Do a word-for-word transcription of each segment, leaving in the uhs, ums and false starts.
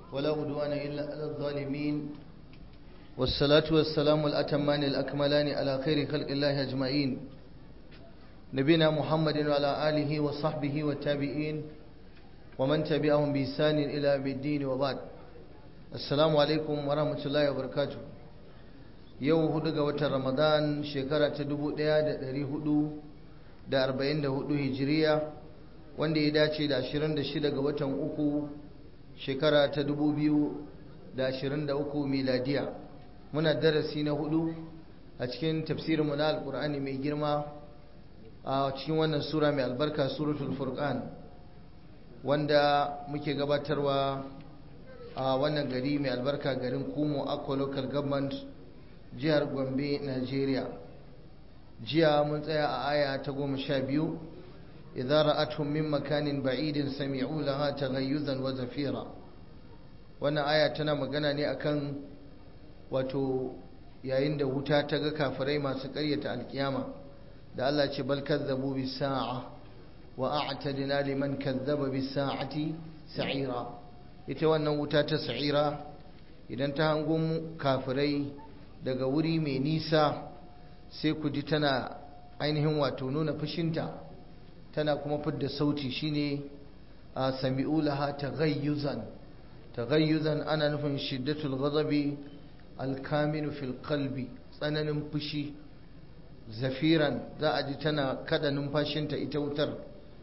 ولا عدوان إلا على الظالمين والصلاة والسلام الأتمان الأكملان على خير خلق الله أجمعين نبينا محمد وعلى آله وصحبه والتابعين ومن تبعهم بإحسان إلى يوم الدين وبعد السلام عليكم ورحمة الله وبركاته yau hudu ga watan Ramadan shekara ta dubu ɗaya da ɗari hudu da arba'in da hudu hijiriya wanda ya dace da ashirin da shida ga watan uku shekara ta dubu biyu da ashirin da uku miladiya. Muna darasi na hudu a cikin tafsirinmu na alkur'ani mai girma a cikin wannan sura mai albarka suratul furqan wanda muke gabatarwa a wannan gari mai albarka garin Kumo Akwa local government jihar Gombe, Nigeria. Jiya mun tsaya a aya ta goma sha biyu idza ra'atuhum min makanin ba'idin sami'u laha taghayyuzan wa zafira. Wannan aya tana magana ne akan wato yayin da wuta ta ga kafirai masu ƙaryata alkiyama da Allah ce bal kazzabu bis sa'a wa a'tadna liman kazzaba bis sa'ati sa'ira. Ita wannan wuta ta sa'ira idan ta hango kafirai daga wuri mai nisa sai ku ji tana ainihin wato nuna fushinta tana kuma fidda sauti shine a sami'u laha taghayyuzan. Taghayyuzan ana nufin shiddatul ghadabi alkaminu fil qalbi, tsananin fushi. Zafiran za a ji tana kada numfashinta ita wutar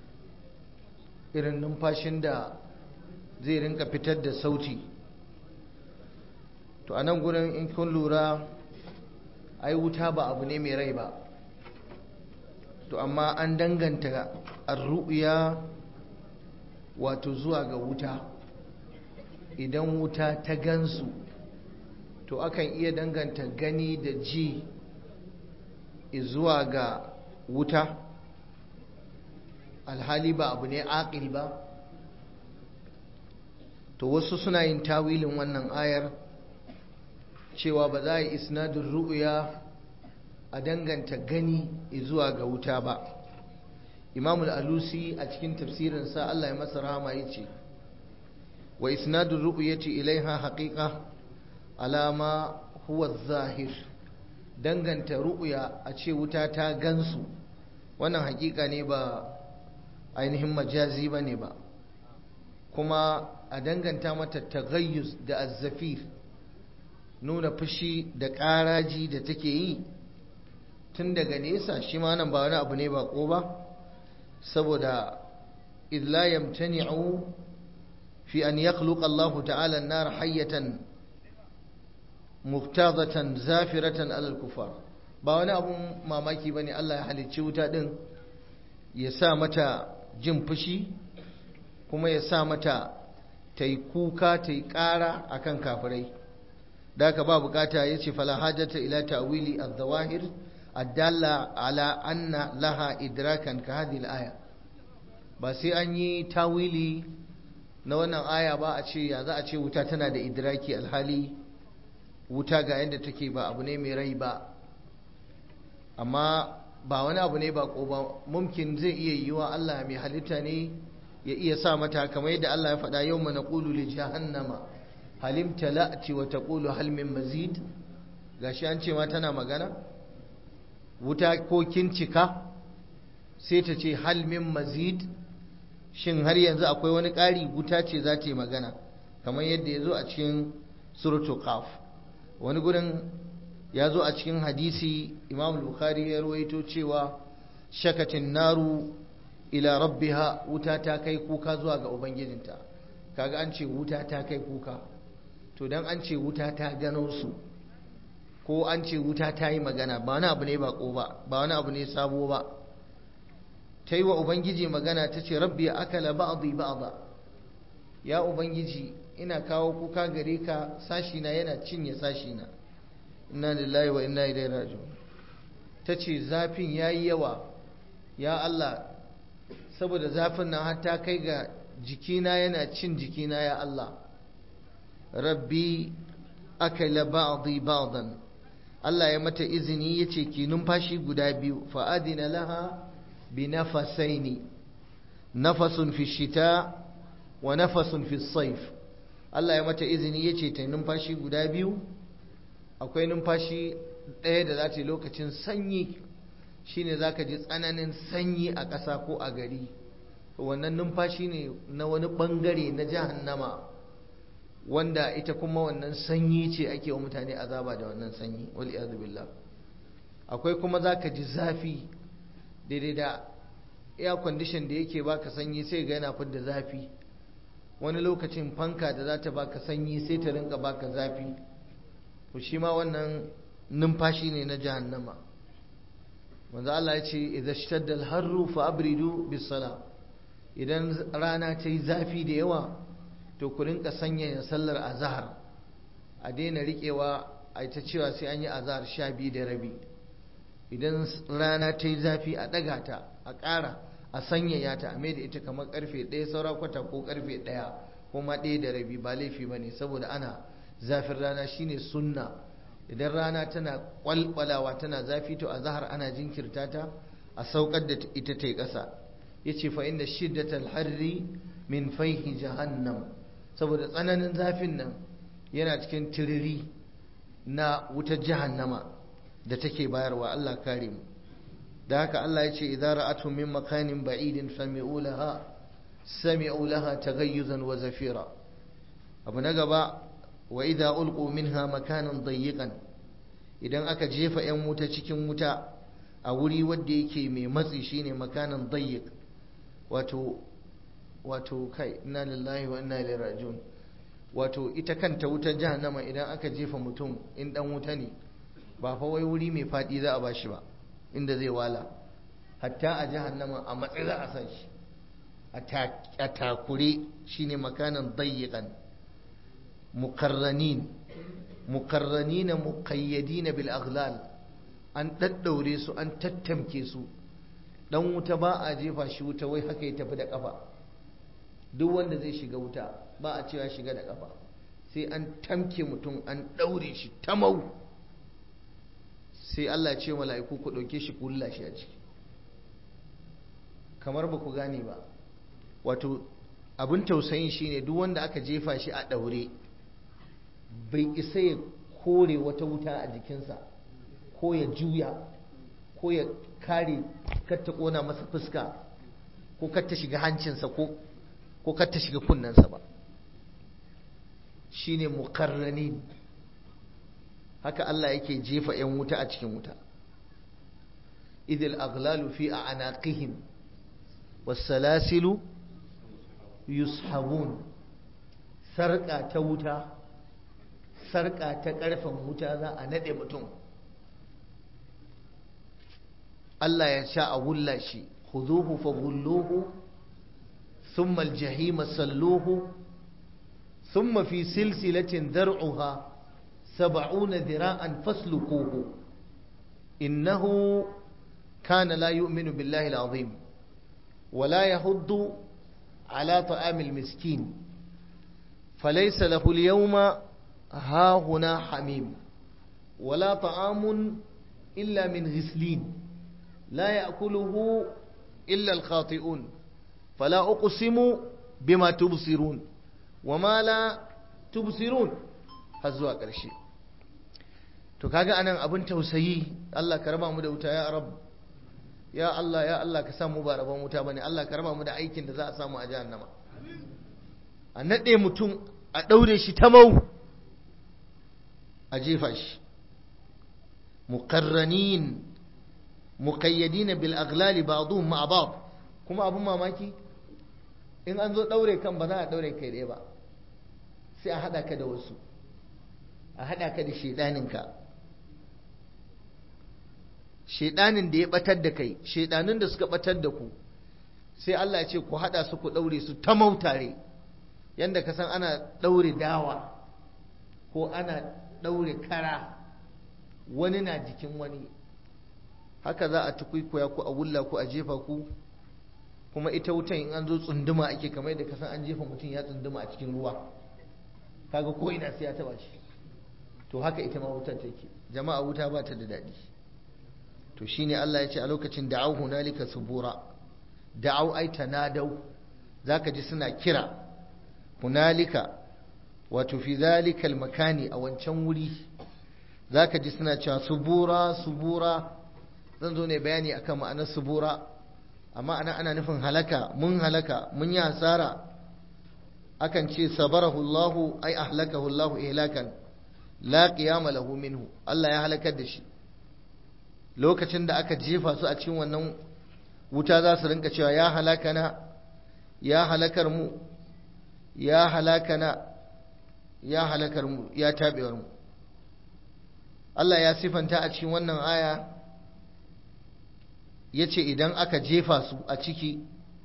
irin numfashin da zai rinka fitar da sauti. To a nan gurin in kun lura ai wuta ba abu ne mai rai ba, to amma an danganta ar-ru'ya wato zuwa ga wuta. Idan wuta ta gansu to akan iya danganta gani da ji zuwa ga wuta alhali ba abu ne aqil ba. To wasu suna yin tawilin wannan ayar cewa ba za a yi isnadin ru'ya a danganta gani zuwa ga wuta ba. Imam al-Alusi a cikin tafsirinsa Allah ya masa rahama yace wa isnadin ru'yati ilaiha haqiqa alama huwa zahir. Danganta ru'ya a ce wuta ta gansu wannan hakika ne ba ainihin majazi bane ba. Kuma a danganta mata taghayyuz da azzafir, nuna fushi da ƙaraji da take yi tun daga nesa, shi ma nan ba wani abu ne ba ko ba, saboda idla yamtani'u fi an yakhluqa Allah ta'ala an-nar hayyatan muftadatan zafiratan ala al-kufar. Ba wani abun mamaki bane Allah ya halicci wuta din ya sa mata jin fushi kuma ya sa mata tai kuka tai ƙara akan kafirai. da ka ba bukata ya ce fala hajjata ila ta'wili al-zawahir addalla ala anna laha idrakan ka hadhihi al-aya. Ba sai an yi tawili na wannan aya ba a ce ya za a ce wuta tana da idraki alhali wuta ga yadda take ba abu ne mai rai ba. Amma ba wani abu ne ba ko ba, mumkin zai iya yiwa Allah mai halitta ne ya iya sa mata kamar yadda Allah ya faɗa yawma naqulu li jahannama halim tala'ti wa taqulu hal min mazid. Gashi an ce ma tana magana wuta ko kin cika sai ta ce hal min mazid, shin har yanzu akwai wani ƙari? Wuta ce za ta yi magana kamar yadda ya zo a cikin suratul qaf. Wani gurin ya zo a cikin hadisi Imam Bukhari ya rawaito cewa shakatin naru ila rabbiha, wuta ta kai kuka zuwa ga ubangijinta. Kaga an ce wuta ta kai kuka, to dan an ce wuta ta gano su ko an ce wuta ta yi magana ba wani abu ne ba ko ba ba wani abu ne sabo ba. Ta yi wa ubangiji magana ta ce rabbi akala ba'dhi ba'dha, ya ubangiji ina kawo kuka gare ka sashi na yana cinye sashi na, inna lillahi wa inna ilaihi raji'un. ta ce zafin yayi yawa ya Allah, saboda zafin nan har ta kai ga jikina yana cin jikina ya Allah. Rabbi akala ba'dhi ba'dan, Allah ya mata izini yace ki numfashi guda biyu. Fa adina laha bi nafasaini, nafasun fi shita wa nafasun fi sayf. Allah ya mata izini ya ce ta yi numfashi guda biyu. Akwai numfashi ɗaya da za ta yi lokacin sanyi, shine za ka ji tsananin sanyi a ƙasa ko a gari. Wannan numfashi ne na wani ɓangare na jahannama, wanda ita kuma wannan sanyi ce ake wa mutane azaba da wannan sanyi, wal iyadu billah. Akwai kuma za ka ji zafi daidai da air condition da yake baka sanyi sai ga yana fidda zafi. Wani lokacin fanka da za ta baka sanyi sai ta rinka baka zafi. To shi ma wannan numfashi ne na jahannama. Manzo Allah ya ce idza ishtadda al-harru fa abridu bis-salah. Idan rana ta yi zafi da yawa to ku rinka sanya sallar azhar, a daina riƙewa a ta cewa sai an yi azhar sha biyu da rabi. Idan rana ta yi zafi a ɗaga ta, a ƙara, a sanyaya ta, a mai da ita kamar ƙarfe ɗaya saura kwata ko ƙarfe ɗaya ko ma ɗaya da rabi, ba laifi ba ne, saboda ana zafin rana shine sunna. Idan rana tana ƙwalƙwalawa tana zafi to a zahar ana jinkirta ta a saukar da ita ta yi ƙasa. Ya ce fa inda shiddatal harri min faihi jahannam, saboda tsananin zafin nan yana cikin tiriri na wutar jahannama da take bayarwa. Allah kare mu. Da haka Allah ya ce idza ra'atu min makanin ba'idin sami'u laha sami'u laha taghayyuzan wa zafira. Abu na gaba, wa idza ulqu minha makanan dayyiqan, idan aka jefa yan wuta cikin wuta a wuri wanda yake mai matsi shine makanan dayyiq. wato wato kai inna lillahi wa inna ilaihi raji'un. Wato ita kanta wutar jahannama idan aka jefa mutum in dan wuta ne, ba fa wai wuri mai fadi za a bashi ba inda zai wala. Hatta a jahannama a matsayi za a san shi, a takure shine makanan dayyiqan. mukarranin mukarranina muqayyadina bil aghlal, an daddaure su an tattamke su. Dan wuta ba a jefa shi wuta wai haka ya tafi da kafa. Duk wanda zai shiga wuta ba a cewa shiga da kafa, sai an tamke mutum an daure shi tamau. Sai Allah ya ce mala'iku ku dauke shi ku lulla shi a ciki. Kamar ba ku gane ba, wato abin tausayin shine duk wanda aka jefa shi a daure bai isa ya kore wata wuta a jikinsa, ko ya juya, ko ya kare kar ta kona masa fuska, ko kar ta shiga hancinsa, ko ko kar ta shiga kunnensa ba. Shine mukarranin. Haka Allah yake jefa yan wuta a cikin wuta. idil aghlalu fi a'naqihim was-salasilu yushabun. Sarƙa ta wuta, sarƙa ta ƙarfen wuta za a naɗe mutum. Allah ya sha a wulla shi, khuduhu fa gulluhu thumma al-jahima salluhu thumma fi silsilatin dar'uha sab'una dhira'an fasluquhu innahu kana la yu'minu billahi al-azim wa la yahuddu ala ta'amil miskin فليس له اليوم ها هنا حميم ولا طعام إلا من غسلين لا يأكله إلا الخاطئون فلا أقسم بما تبصرون وما لا تبصرون هزوا ƙarshe. To kaga anan abin tausayi, Allah ka raba mu da wuta ya Rabb, ya Allah ya Allah ka samu ba rabon wuta bane, Allah ka raba mu da aikin da za a samu a jahannama. A naɗe mutum a ɗaure shi ta mau a jefa shi. muqarranin muqayyadina bil aghlali ba'dhum ma'a ba'd. Kuma abun mamaki, in an zo ɗaure kan ba za a ɗaure kai ɗaya ba, sai a haɗa ka da wasu, a haɗa ka da shaidaninka, shaidanin da ya ɓatar da kai, shaidanin da suka ɓatar da ku, sai Allah ya ce ku haɗa su ku ɗaure su ta mau tare. Yanda ka san ana ɗaure dawa ko ana ɗaure kara, wani na jikin wani, haka za a tukwikuya ku a wulla ku a jefa ku. Kuma ita wutan in an zo tsunduma ake, kamar yadda ka san an jefa mutum ya tsunduma a cikin ruwa, kaga ko ina sai ya taba shi. To haka ita ma wutar take. Jama'a, wuta ba ta da daɗi. To shine Allah ya ce a lokacin da'au hunalika subura, da'au ai tanadau, zaka ji suna kira hunalika wato fi zalikal makani a wancan wuri zaka ji suna cewa subura subura. zan zo ne bayani akan ma'anar subura, amma ana ana nufin halaka, mun halaka, mun yi hasara. akan ce sabarahu Allahu ay ahlakahu Allahu ihlakan la qiyama lahu minhu, Allah ya halakar da shi. lokacin da aka jefa su a cikin wannan wuta za su rinka cewa ya halakana, ya halakar mu, ya halakana, ya halakar mu, ya tabewar mu. Allah ya sifanta a cikin wannan aya yace idan aka jefa su a ciki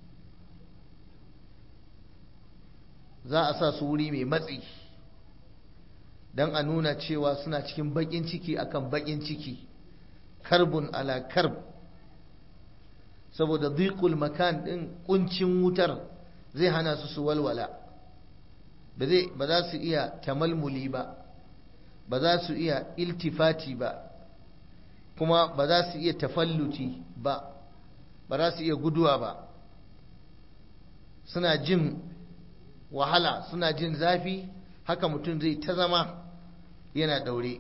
za a sa su wuri mai matsi don a nuna cewa suna cikin bakin ciki akan bakin ciki, karbun ala karb, saboda dhiqul makan din kuncin wutar zai hana su su walwala, ba zai ba za su iya tamalmuli ba, ba za su iya iltifati ba, kuma ba za su iya tafalluti ba, ba za su iya guduwa ba. suna jin wahala, suna jin zafi, haka mutum zai ta zama yana daure.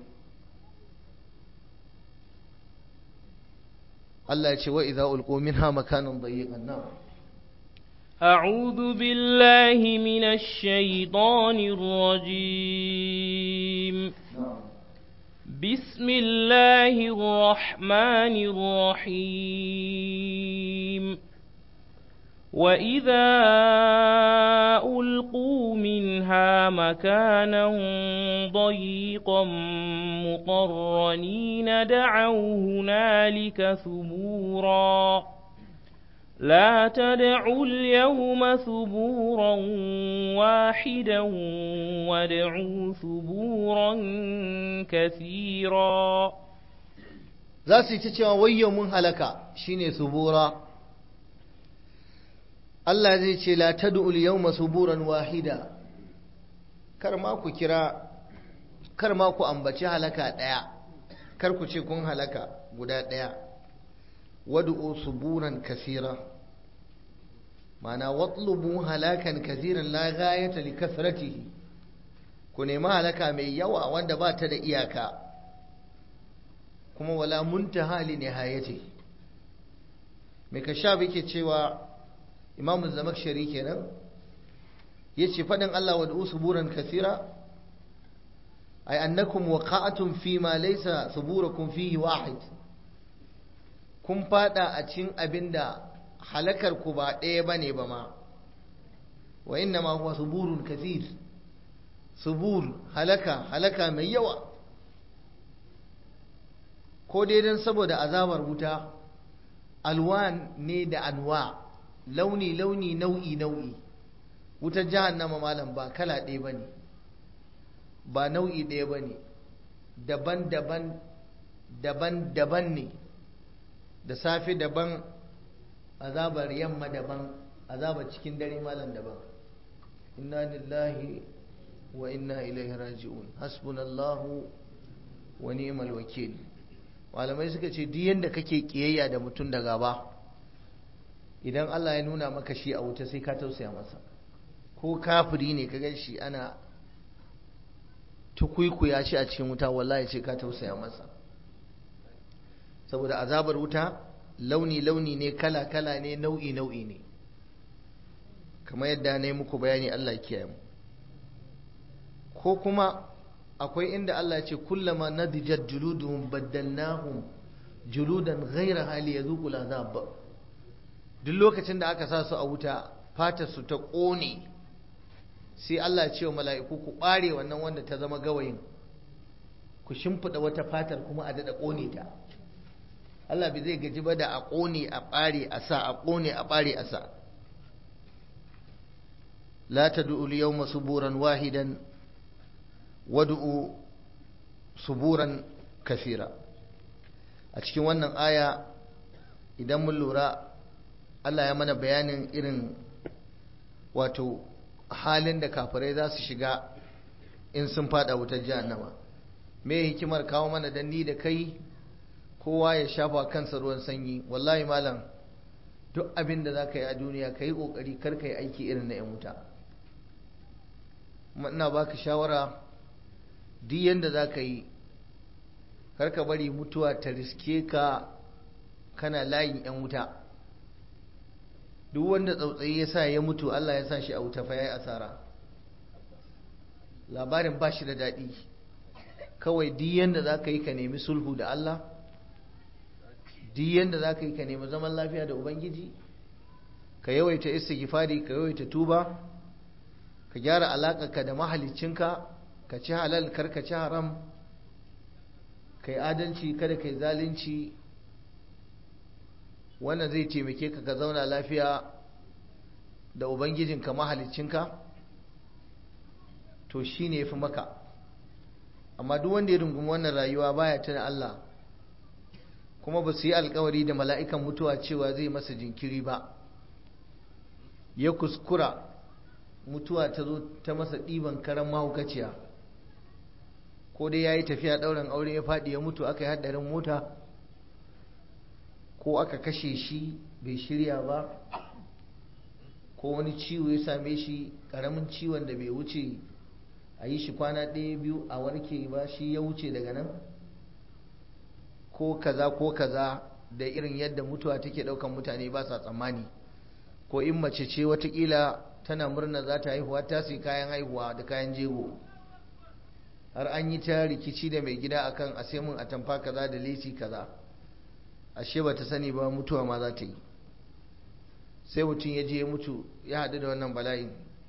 Allah ya ce wa idza ulqu minha makanan dayiqan. na'am أعوذ بالله من الشيطان الرجيم. بسم الله الرحمن الرحيم. وإذا ألقوا منها مكانا ضيقا مقرنين دعوا هنالك ثبورا لا تدعوا اليوم ثبورا واحدا وادعوا ثبورا كثيرا. za su yi ta cewa wayyo mun halaka, shine subura. Allah zai ce la tad'u al-yawma suburan wahida, kar ma ku kira, kar ma ku ambaci halaka daya, kar ku ce kun halaka guda daya. wad'u suburan kaseera, ma'ana watlubu halakan kaseeran la ghayata li kasratihi, ku nemi halaka mai yawa wanda ba ta da iyaka, kuma wala muntaha li nihayati. me kashaf yake cewa imamu zamakshari kenan yace fadin Allah wad'u suburan kaseera ay annakum waqa'tum fi ma laysa suburukum fihi wahid, kun fada a cikin abinda halakar ku ba ɗaya bane ba ma. wa inna ma huwa suburun kaseer, subur halaka, halaka mai yawa. ko dai dan saboda azabar wuta alwan ne da anwa, launi launi nau'i nau'i. wutar jahannama malam ba kala ɗaya bane, ba nau'i ɗaya bane, daban daban daban daban ne. da safe daban, azabar yamma daban, azabar cikin dare malam daban. inna lillahi wa inna ilaihi raji'un, hasbunallahu wa ni'mal wakil. malamai suka ce duk yanda kake kiyayya da mutum da gaba, idan Allah ya nuna maka shi a wuta sai ka tausaya masa. ko kafiri ne ka gan shi ana tukuikuya shi a cikin wuta, wallahi sai ka tausaya masa, saboda azabar wuta launi-launi ne, kala-kala ne, nau'i-nau'i ne, kamar yadda na yi muku bayani. Allah kiyaye mu. ko kuma akwai inda Allah ya ce kullama nadijat juluduhum baddalnahum juludan ghayra hali yazuqul azab. duk lokacin da aka sa su a wuta fatar su ta kone, sai Allah ya ce wa mala'iku ku bare wannan wanda ta zama gawayin, ku shimfida wata fatar kuma a dada kone ta. Allah bai zai gaji ba da a ƙone a ɓare a sa, a ƙone a ɓare a sa. la tad'u al-yawma suburan wahidan wad'u suburan kathira. a cikin wannan aya idan mun lura Allah ya mana bayanin irin wato halin da kafirai za su shiga in sun fada wutar jahannama. me hikimar kawo mana danni da kai kowa ya shafa kansa ruwan sanyi? wallahi malam, duk abin da za ka yi a duniya ka yi ƙoƙari kar ka yi aiki irin na 'yan wuta. ina baka shawara duk yanda za ka yi karka bari mutuwa ta riske ka kana layin 'yan wuta. Duk wanda tsautsayi ya sa ya mutu Allah ya sa shi a wuta fa ya yi asara. Labarin ba shi da daɗi. Kawai duk yanda za ka yi ka nemi sulhu da Allah, duk yanda za ka yi ka nemi zaman lafiya da Ubangiji, ka yawaita istighfari, ka yawaita tuba, ka gyara alaƙarka da mahaliccinka, ka ci halal kar ka ci haram, ka yi adalci kada ka yi zalunci. Wannan zai taimake ka ka zauna lafiya da Ubangijinka mahaliccinka, to shi ne ya fi maka. Amma duk wanda ya rungumi wannan rayuwa baya tuna Allah, kuma ba su yi alkawari da mala'ikan mutuwa cewa zai masa jinkiri ba, ya kuskura mutuwa ta zo ta masa ɗiban karan mahaukaciya, ko dai ya yi tafiya ɗaurin aure ya faɗi ya mutu, aka yi haɗarin mota, ko aka kashe shi bai shirya ba, ko wani ciwo ya same shi ƙaramin ciwon da bai wuce a yi shi kwana ɗaya biyu a warke ba, shi ya wuce daga nan, ko kaza ko kaza, da irin yadda mutuwa take ɗaukan mutane ba sa tsammani. Ko in mace ce watakila tana murna za ta haihuwa, ta sai kayan haihuwa da kayan jego, har an yi ta rikici da mai gida akan a sai mun atamfa kaza da lesi kaza, ashe ba ta sani ba mutuwa ma za ta yi. Sai mutum ya je ya mutu ya haɗu da wannan bala'in.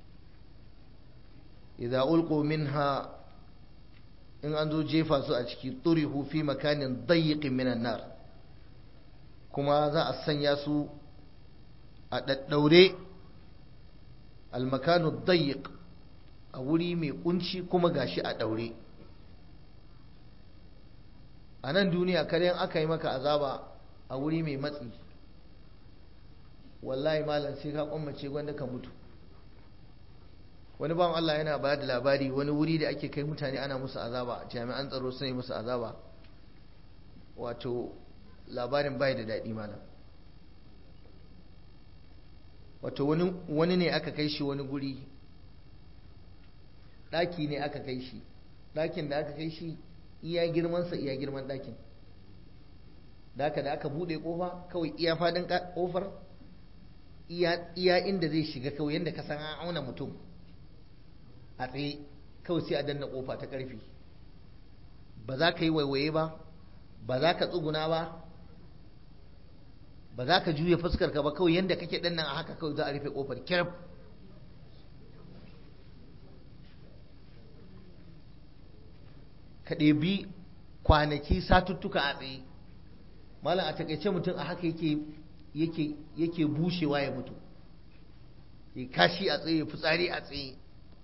idza ulqu minha, in an zo jefa su a ciki, turihu fi makanin dayyiqin minan nar, kuma za a sanya su a daddaure, almakanu dayyiq, a wuri mai kunci kuma gashi a daure. A nan duniya kare aka yi maka azaba a wuri mai matsi, wallahi malam sai ka kwammace gwanda ka mutu. Wani bawan Allah yana ba da labari, wani wuri da ake kai mutane ana musu azaba, jami'an tsaro sun yi musu azaba, wato labarin bai da daɗi malam. Wato wani ne aka kai shi wani guri, ɗaki ne aka kai shi, ɗakin da aka kai shi iya girmansa iya girman ɗakin, da aka da aka buɗe ƙofa kawai iya faɗin ƙofar iya inda zai shiga, kawai yadda ka san an auna mutum a tsaye, kawai sai a danna ƙofa ta ƙarfi. Ba za ka yi waiwaye ba, ba za ka tsuguna ba, ba za ka juya fuskarka ba, kawai yadda kake ɗan nan a haka kawai za a rufe ƙofar kirab. Ka ɗebi kwanaki satuttuka a tsaye malam, a takaice mutum a haka yake yake yake bushewa ya mutu, ya kashi a tsaye, fitsari a tsaye,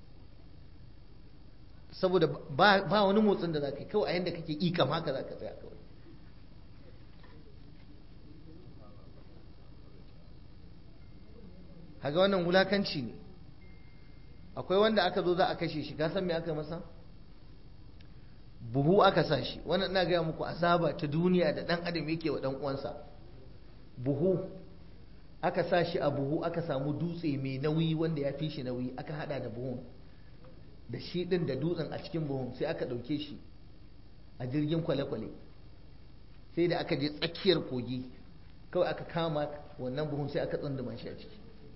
saboda ba, ba wani motsin da za ka yi, kawai a yadda kake ikam haka za ka tsaya kawai. Haga wannan wulakanci ne. Akwai wanda aka zo za a kashe shi, ka san me aka masa? Buhu aka sa shi. Wannan ina gaya muku azaba ta duniya da dan adam yake wa dan uwansa. Buhu aka sa shi a buhu, aka samu dutse mai nauyi wanda ya fi shi nauyi, aka hada da buhun da shi din da dutsen a cikin buhun, sai aka dauke shi a jirgin kwale-kwale, sai da aka je tsakiyar kogi, kawai aka kama wannan buhun sai aka tsunduma shi a ciki.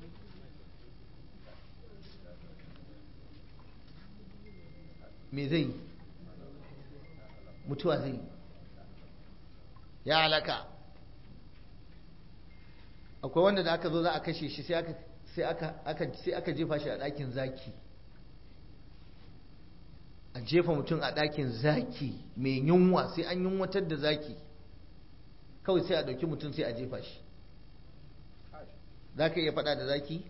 Me zai mutuwa zai ya halaka. Akwai wanda da aka zo za a kashe shi sai aka sai aka aka sai aka jefa shi a ɗakin zaki, a jefa mutum a ɗakin zaki mai yunwa, sai an yunwatar da zaki, kawai sai a ɗauki mutum sai a jefa shi. za ka iya faɗa da zaki?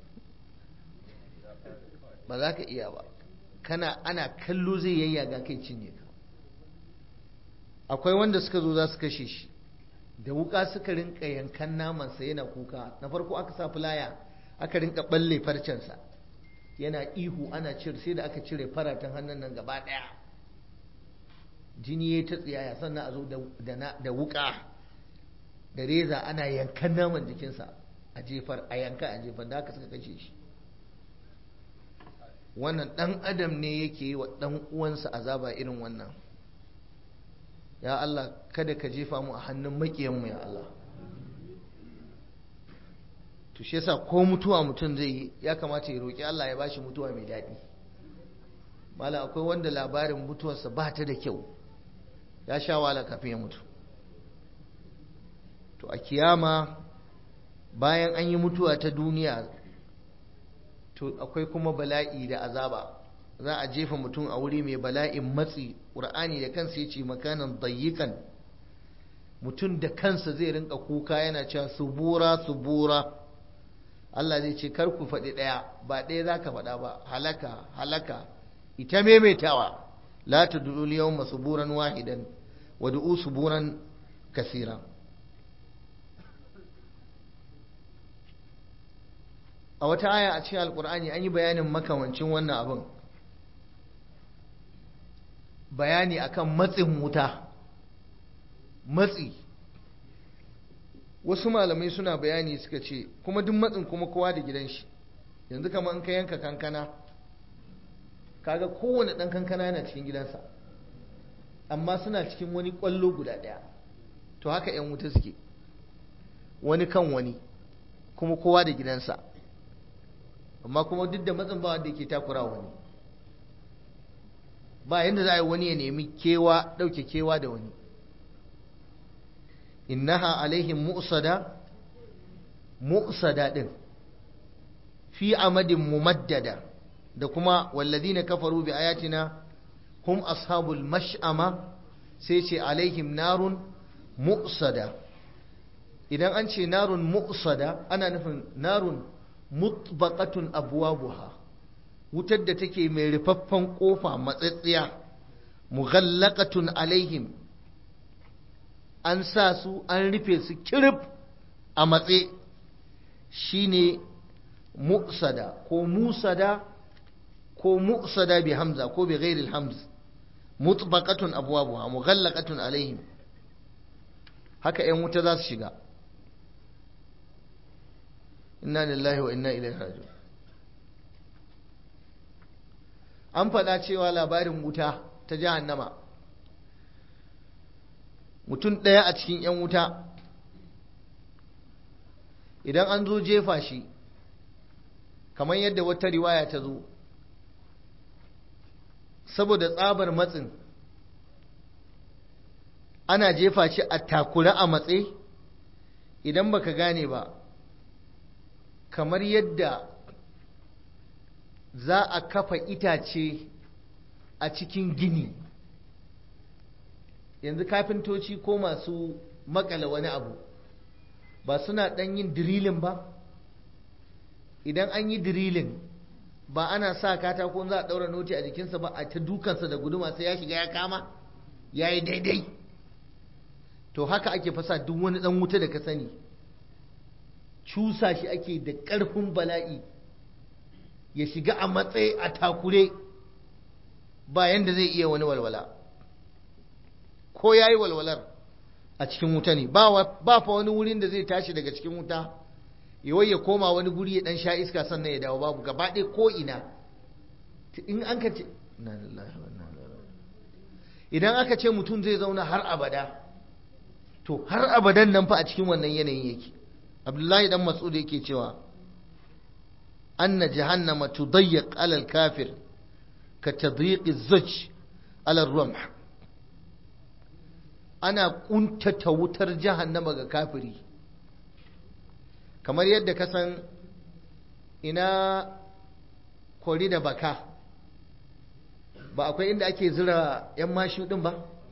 Ba za ka iya ba. Kana ana kallo zai yayyaga kai cinye ka. Akwai wanda suka zo za su kashe shi, da wuka suka rinka yankan namansa yana kuka. Na farko aka sa fulaya aka rinka balle farcensa, yana ihu ana cire, sai da aka cire faratan hannun nan gaba daya, jini ya ta tsiyaya, sannan a zo da wuka da reza ana yankan naman jikinsa a jefar, a yanka a jefar, da haka suka kashe shi. wannan ɗan adam ne yake yi wa ɗan uwansa azaba irin wannan. Ya Allah kada ka jefa mu a hannun maƙiyanmu ya Allah. To shi yasa ko mutuwa mutum zai yi ya kamata ya roƙi Allah ya bashi mutuwa mai daɗi. Malam akwai wanda labarin mutuwarsa ba ta da kyau, ya sha wahala kafin ya mutu. To a kiyama bayan an yi mutuwa ta duniya to akwai kuma bala'i da azaba. Za a jefa mutum a wuri mai bala'in matsi. Qur'ani da kansa yace makanan dayyikan, mutum da kansa zai rinka kuka yana cewa subura subura. Allah zai ce kar ku faɗi ɗaya, ba ɗaya za ka faɗa ba, halaka halaka ita maimaitawa. la tad'u al-yawma suburan wahidan wa du'u suburan kasira. A wata aya a cikin alkur'ani an yi bayanin makamancin wannan abin, bayani akan matsin wuta, matsi. Wasu malamai suna bayani suka ce kuma duk matsin kuma kowa da gidan shi. Yanzu kamar in ka yanka kankana, kaga kowane ɗan kankana yana cikin gidansa, amma suna cikin wani ƙwallo guda ɗaya. To haka 'yan wuta suke, wani kan wani, kuma kowa da gidansa, amma kuma duk da matsin ba wanda yake takura wani. Ba yanda za a yi wani ya nemi kewa, ɗauke kewa da wani. Innaha alaihim mu'sada, mu'sada din fi amadin mumaddada, da kuma walladina kafaru bi ayatina hum ashabul mash'ama, sai ce alaihim narun mu'sada. Idan an ce narun mu'sada ana nufin narun mutbaqatun abwabuha, wutar da take mai rufaffen kofa matsatsiya, mughallaqatun alaihim, an sa su an rufe su kirif a matse, shine mu'sada ko musada ko mu'sada bi hamza ko bi ghairi hamz, mutbaqatun abwabuha mughallaqatun alaihim. Haka 'yan wuta za su shiga. Inna lillahi wa inna ilaihi raji'un. An faɗa cewa labarin wuta ta jahannama, mutum ɗaya a cikin 'yan wuta idan an zo jefa shi, kamar yadda wata riwaya ta zo, saboda tsabar matsin ana jefa shi a takura a matse. Idan baka gane ba, kamar yadda za a kafa itace a cikin gini. Yanzu kafintoci ko masu makala wani abu ba suna ɗan yin dirilin ba? Idan an yi dirilin ba ana sa katako za a ɗaura noti a jikinsa ba, a ta dukansa da guduma sai ya shiga ya kama ya yi daidai. To haka ake fasa duk wani ɗan wuta da ka sani, cusa shi ake da ƙarfin bala'i ya shiga a matsayi a takure, ba yanda zai iya wani walwala. Ko ya yi walwalar a cikin wuta ne, ba fa wani wurin da zai tashi daga cikin wuta yawai ya koma wani guri ya dan sha iska sannan ya dawo, babu. Gaba ɗaya ko ina in an ka ce idan aka ce mutum zai zauna har abada, to har abadan nan fa a cikin wannan yanayin yake. Abdullahi dan Mas'ud yake cewa anna jahannama tudayyiq ala al-kafir ka tadyiq az-zuj ala ar-rumh. Ana kuntata wutar jahannama ga kafiri kamar yadda ka san ina kori da baka, ba akwai inda ake zira yan mashi din ba?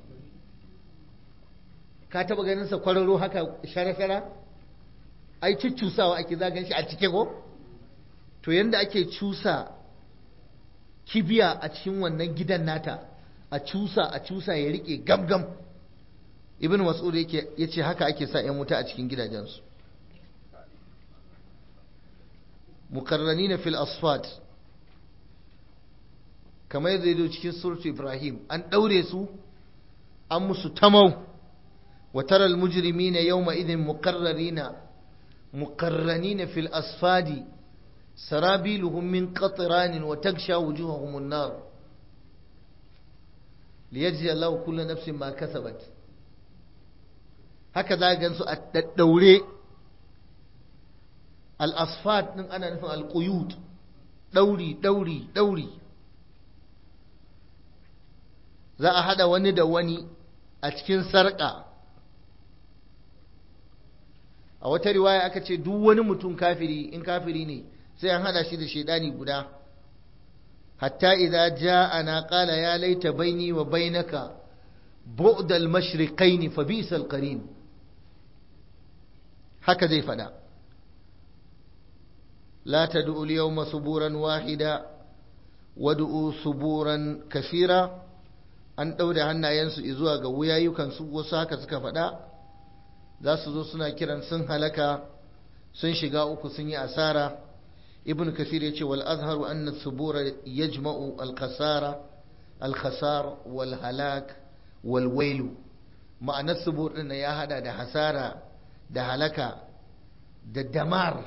Ka taba ganin sa kwararo haka shara-shara? Ai cuccusawa ake zagan shi a cike ko? To yanda ake cusa kibiya a cikin wannan gidan nata, a cusa a cusa ya rike gam-gam. Ibn Mas'ud yake yace haka ake sa ƴan wuta a cikin gidajensu. Mukarranina fil asfat, kamar yadda yake cikin suratu Ibrahim, an daure su an musu tamau. Wa taral mujrimina yawma idhin muqarrarina muqarranina fil asfadi sarabiluhum min qatran wa tagsha wujuhahum an-nar liyajzi Allahu kullu nafsin ma kasabat. haka za ga su a daddaure. al-asfat din ana nufin al-quyut, dauri dauri dauri. za a hada wani da wani a cikin sarƙa. a wata riwaya aka ce duk wani mutum kafiri in kafiri ne sai an hada shi da shaidani guda. hatta idza ja'ana qala ya laita baini wa bainaka bu'd al-mashriqayn fa bi'sa al-qarin. haka zai fada. la tad'u al-yawma suburan wahida wad'u suburan kaseera. an ɗaure hannayensu zuwa ga wuyayukansu, wasu haka suka faɗa. za su zo suna kiran sun halaka, sun shiga uku, sun yi asara. ibn kathir ya ce wal azharu anna subura yajma'u al khasara al khasar wal halak wal wailu. ma'anar subur din ya hada da hasara da halaka da damar,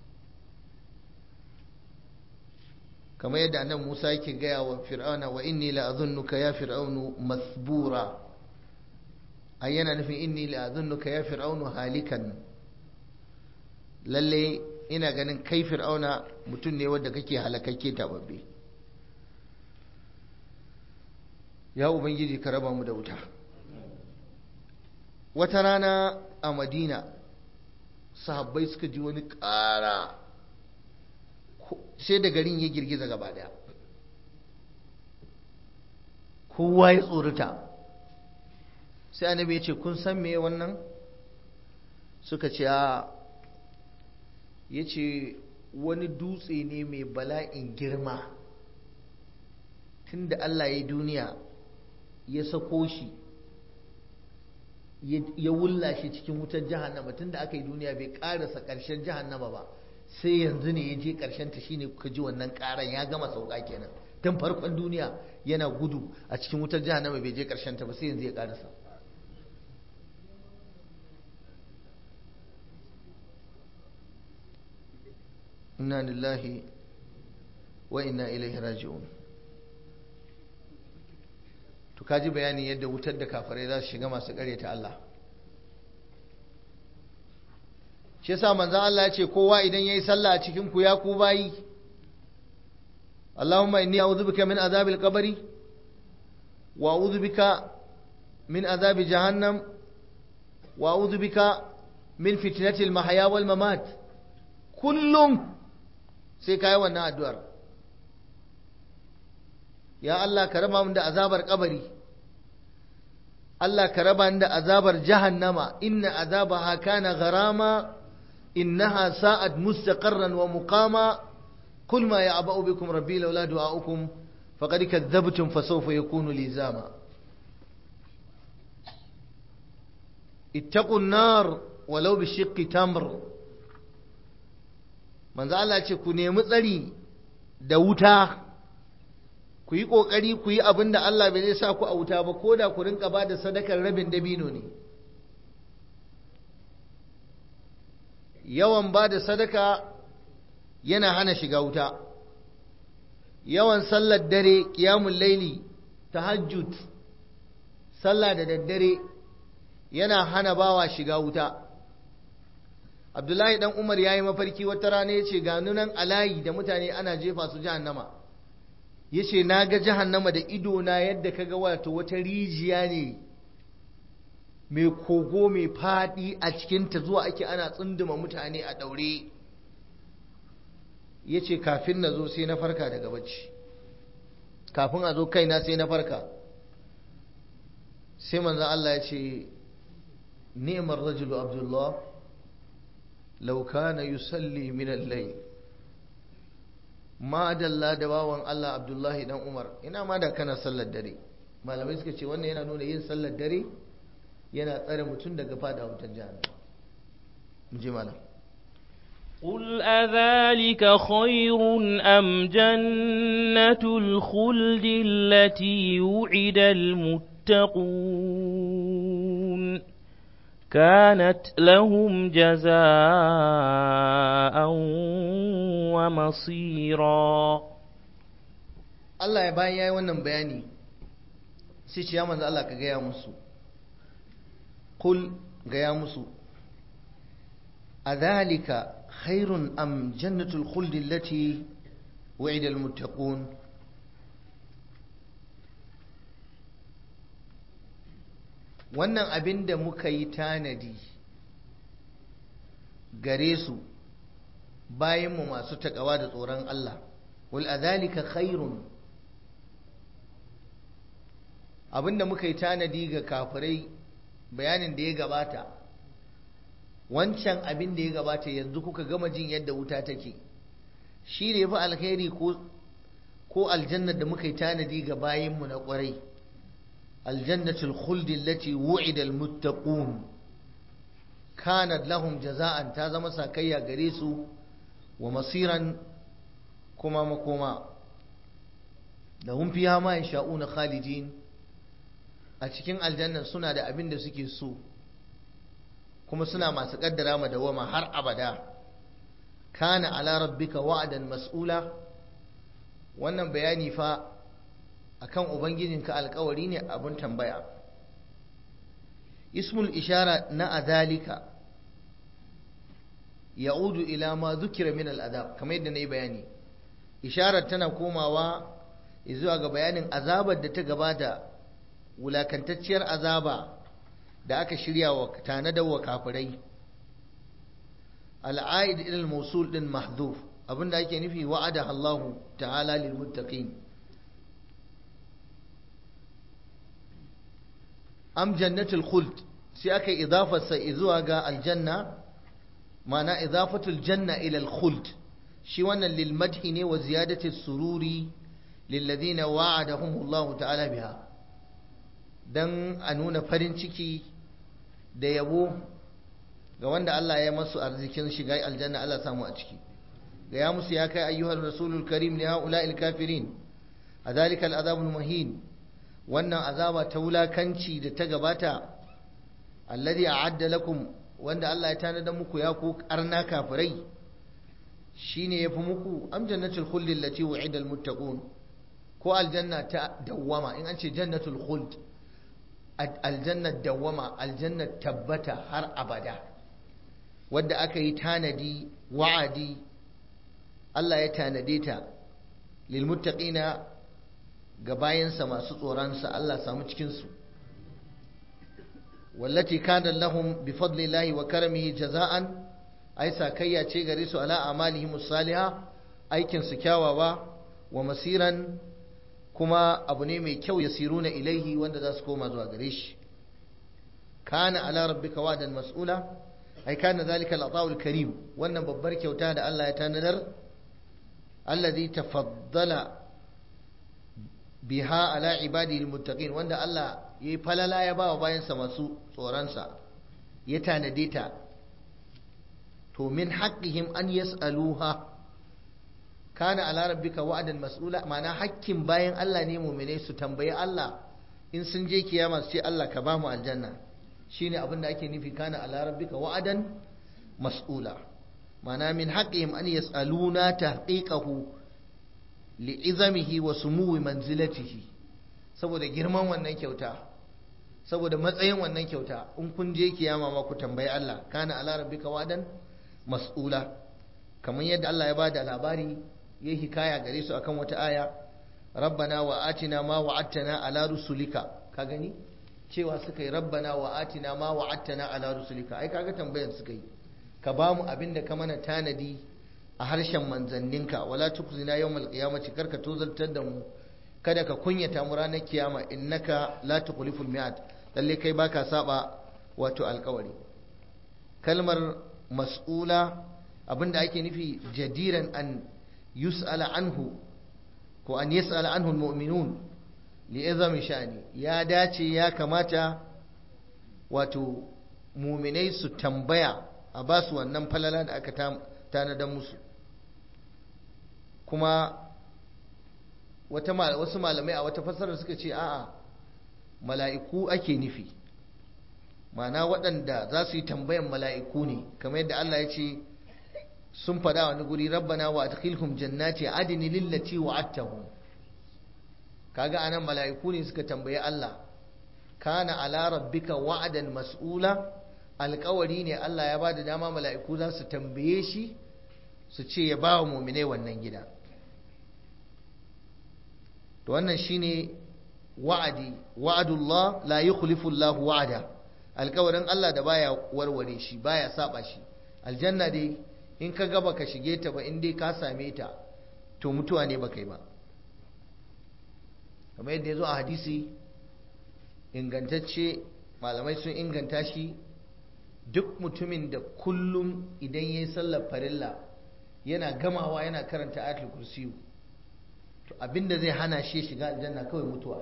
kamar yadda annabi Musa yake gaya wa Fir'auna wa inni la adhunnuka ya fir'aunu masbura. ai yana nufin inni la adhunnuka ya fir'aunu halikan, lalle ina ganin kai Fir'auna mutum ne wanda kake halakakke tababbe. ya ubangiji ka raba mu da wuta. wata rana a Madina sahabbai suka ji wani ƙara, sai da garin ya girgiza gaba daya, kowa ya tsorata. sai annabi ya ce kun san me wannan? suka ce a ya ce wani dutse ne mai bala'in girma, tunda Allah ya yi duniya ya sako shi ya wulla shi cikin wutar jahannama. tunda aka yi duniya bai karasa ƙarshen jahannama ba, sai yanzu ne ya je ƙarshen ta, shine kuka ji wannan ƙaran ya gama sauka kenan. tun farkon duniya yana gudu a cikin wutar jahannama bai je ƙarshen ta ba, sai yanzu ya karasa. inna lillahi wa inna ilaihi raji'un. to kaji bayani yadda wutar da kafirai za su shiga masu ƙaryata Allah. shi yasa manzon Allah ya ce kowa idan yayi sallah a cikin ku ya ku bayi, Allahumma inni a'udhu bika min azabil qabri wa a'udhu bika min azabi jahannam wa a'udhu bika min fitnatil mahya wal mamat. kullum sai kai wannan addu'ar. ya Allah ka raba mu da azabar kabari, Allah ka raba mu da azabar jahannama, inna azabaha kana gharama innaha sa'at mustaqarran wa muqama qul ma ya'ba'u bikum rabbi laula du'a'ukum faqad kadzabtum fasawfa yakunu lizama. ittaqun nar walau bi shiqqi tamr. manzo Allah ce ku nemi tsari da wuta, ku yi kokari ku yi abin da Allah bai zai sa ku a wuta ba, ko da ku rinka ba da sadakar rabin dabino ne. yawan ba da sadaka yana hana shiga wuta. yawan sallar dare, qiyamul laili, tahajjud, sallah da daddare yana hana bawa shiga wuta. Abdullahi dan Umar yayi mafarki wata rana, yace ga nunan alayi da mutane ana jefa su jahannama. yace naga jahannama da ido na yadda kaga wato wata rijiya ne mai kogo mai fadi a cikin ta, zuwa ake ana tsunduma mutane a daure. yace kafin na zo sai na farka daga bacci, kafin a zo kaina sai na farka. sai manzon Allah yace ni'mar rajulu Abdullah law kana yusalli min al-layl. ma dalla da bawan Allah Abdullahi dan Umar, ina ma da kana sallar dare. malamai suka ce wannan yana nuna yin sallar dare yana tsare mutum daga fada wutar jahannama. mu je malam. قل أذلك خير أم جنة الخلد التي وعد المتقون كانت لهم جزاء ومصيرا. Allah ya bayan yayi wannan bayani sai ce ya manzo Allah ka gaya musu, qul gaya musu, adhalika khairun am jannatul khuldi allati wa'ida almuttaqun. Wannan abin da muka yi tanadi gare su bayanmu masu takawa da tsoron Allah, wal adhalika khairun, abin da muka yi tanadi ga kafirai, bayanin da ya gabata, wancan abin da ya gabata yanzu kuka gama jin yadda wuta take, shi ne fa alkhairi ko ko aljannar da muka yi tanadi ga bayanmu na kwarai, aljannatul khuldi allati wu'ida almuttaqun kanat lahum jaza'an, ta zama sakayya gare su, wa masiran kuma makoma, lahum fiha ma yasha'una khalidin, a cikin aljanna suna da abin da suke so kuma suna masu kaddara ma dawama har abada. Kana ala rabbika wa'dan mas'ula, wannan bayani fa akan ubangijinka alkawari ne abin tambaya. Ismul ishara na adalika ya'udu ila ma zukira min al'adab, kamar yadda na yi bayani, isharar tana komawa zuwa ga bayanin azabar da ta gabata, wulakantacciyar azaba da aka shirya wa tanadar wa kafirai. al'aid ilal mausul din mahdhuf, abinda ake nufi wa'ada Allahu ta'ala lil muttaqin. am jannatul khuld, sai aka idafarsa zuwa ga aljanna, ma'ana idafatul janna ila al khuld, shi wannan lil madhi ne wa ziyadati sururi lil ladina wa'adahum Allah ta'ala biha, dan a nuna farin ciki da yabo ga wanda Allah ya masu arzikin shiga aljanna. Allah samu a ciki. ga ya musu ya kai ayyuhar rasulul karim li haula'il kafirin adhalika al'adabul muhin, wannan azaba ta wulakanci da ta gabata, alladhi a'adda lakum, wanda Allah ya tanada muku ya ku arna kafirai, shine yafi muku am jannatul khuld allati wu'ida almuttaqun, ko aljanna ta dawwama. in an ce jannatul khuld, aljanna dawwama, aljanna tabbata har abada, wadda aka yi tanadi wa'adi, Allah ya tanade ta lil muttaqina ga bayansa masu tsoronsa. Allah samu cikinsu. wallati kana lahum bi fadlillahi wa karamihi jaza'an, ai sakayya ce gare su ala amalihim salihah, aikin su kyawawa, wa masiran kuma abu ne mai kyau, yasiruna ilaihi, wanda za su koma zuwa gare shi. kana ala rabbika wa'dan mas'ula, ai kana zalika al-ata'ul karim, wannan babbar kyauta da Allah ya tanadar, alladhi tafaddala biha ala ibadihi almuttaqin, wanda Allah yayi falala ya bawa bayansa masu tsoronsa, ya tanade ta. to min haqqihim an yas'aluha, kana ala rabbika wa'dan mas'ula, ma'ana hakkin bayan Allah ne mu'mine su tambayi Allah in sun je kiyama su ce Allah ka ba mu aljanna, shine abin da ake nufi kana ala rabbika wa'dan mas'ula. ma'ana min haqqihim an yas'aluna tahqiqahu li'izamihi wa sumuwi manzilatihi, saboda girman wannan kyauta, saboda matsayin wannan kyauta, in kun je kiyama ma ku tambayi Allah kana ala rabbika wa'dan mas'ula, kamar yadda Allah ya bada labari yayi hikaya gare su akan wata aya, rabbana wa atina ma wa'adtana ala rusulika, ka gani cewa suka yi rabbana wa atina ma wa'adtana ala rusulika, ai kaga tambayar suka yi, ka ba mu abinda ka mana tanadi a harshen manzanninka, wala tukzina yawmal qiyamati, karka tozartar da mu, kada ka kunyata mu ranar kiyama, innaka la tukhliful mi'ad, lalle kai baka saba wato alkawari. kalmar mas'ula abinda ake nufi jadiran an yus'ala anhu ko an yas'ala anhu almu'minun li'izami sha'ani, ya dace ya kamata wato mu'minai su tambaya a basu wannan falala da aka tanadar musu. kuma wata wasu malamai a wata fassarar suka ce a'a mala'iku ake nufi, ma'ana waɗanda za su yi tambayan mala'iku ne kamar yadda Allah ya ce sun faɗa wani guri rabbana wa adkhilhum jannati adni lillati wa'adtahum kaga anan mala'iku ne suka tambaye Allah kana ala rabbika wa'dan mas'ula alƙawari ne Allah ya bada dama mala'iku za su tambaye shi su ce ya ba wa mu'mine wannan gida to wannan shine wa'adi wa'adullah la yukhlifu Allah wa'ada alƙawarin Allah da baya warware shi baya saba shi aljanna dai in ka gaba ka shige ta ba in dai ka same ta to mutuwa ne baka yi ba kamar yadda ya zo a hadisi ingantacce malamai sun inganta shi duk mutumin da kullum idan ya yi sallar farilla yana gamawa yana karanta ayatul kursiyu to abinda zai hana shi shiga aljanna kawai mutuwa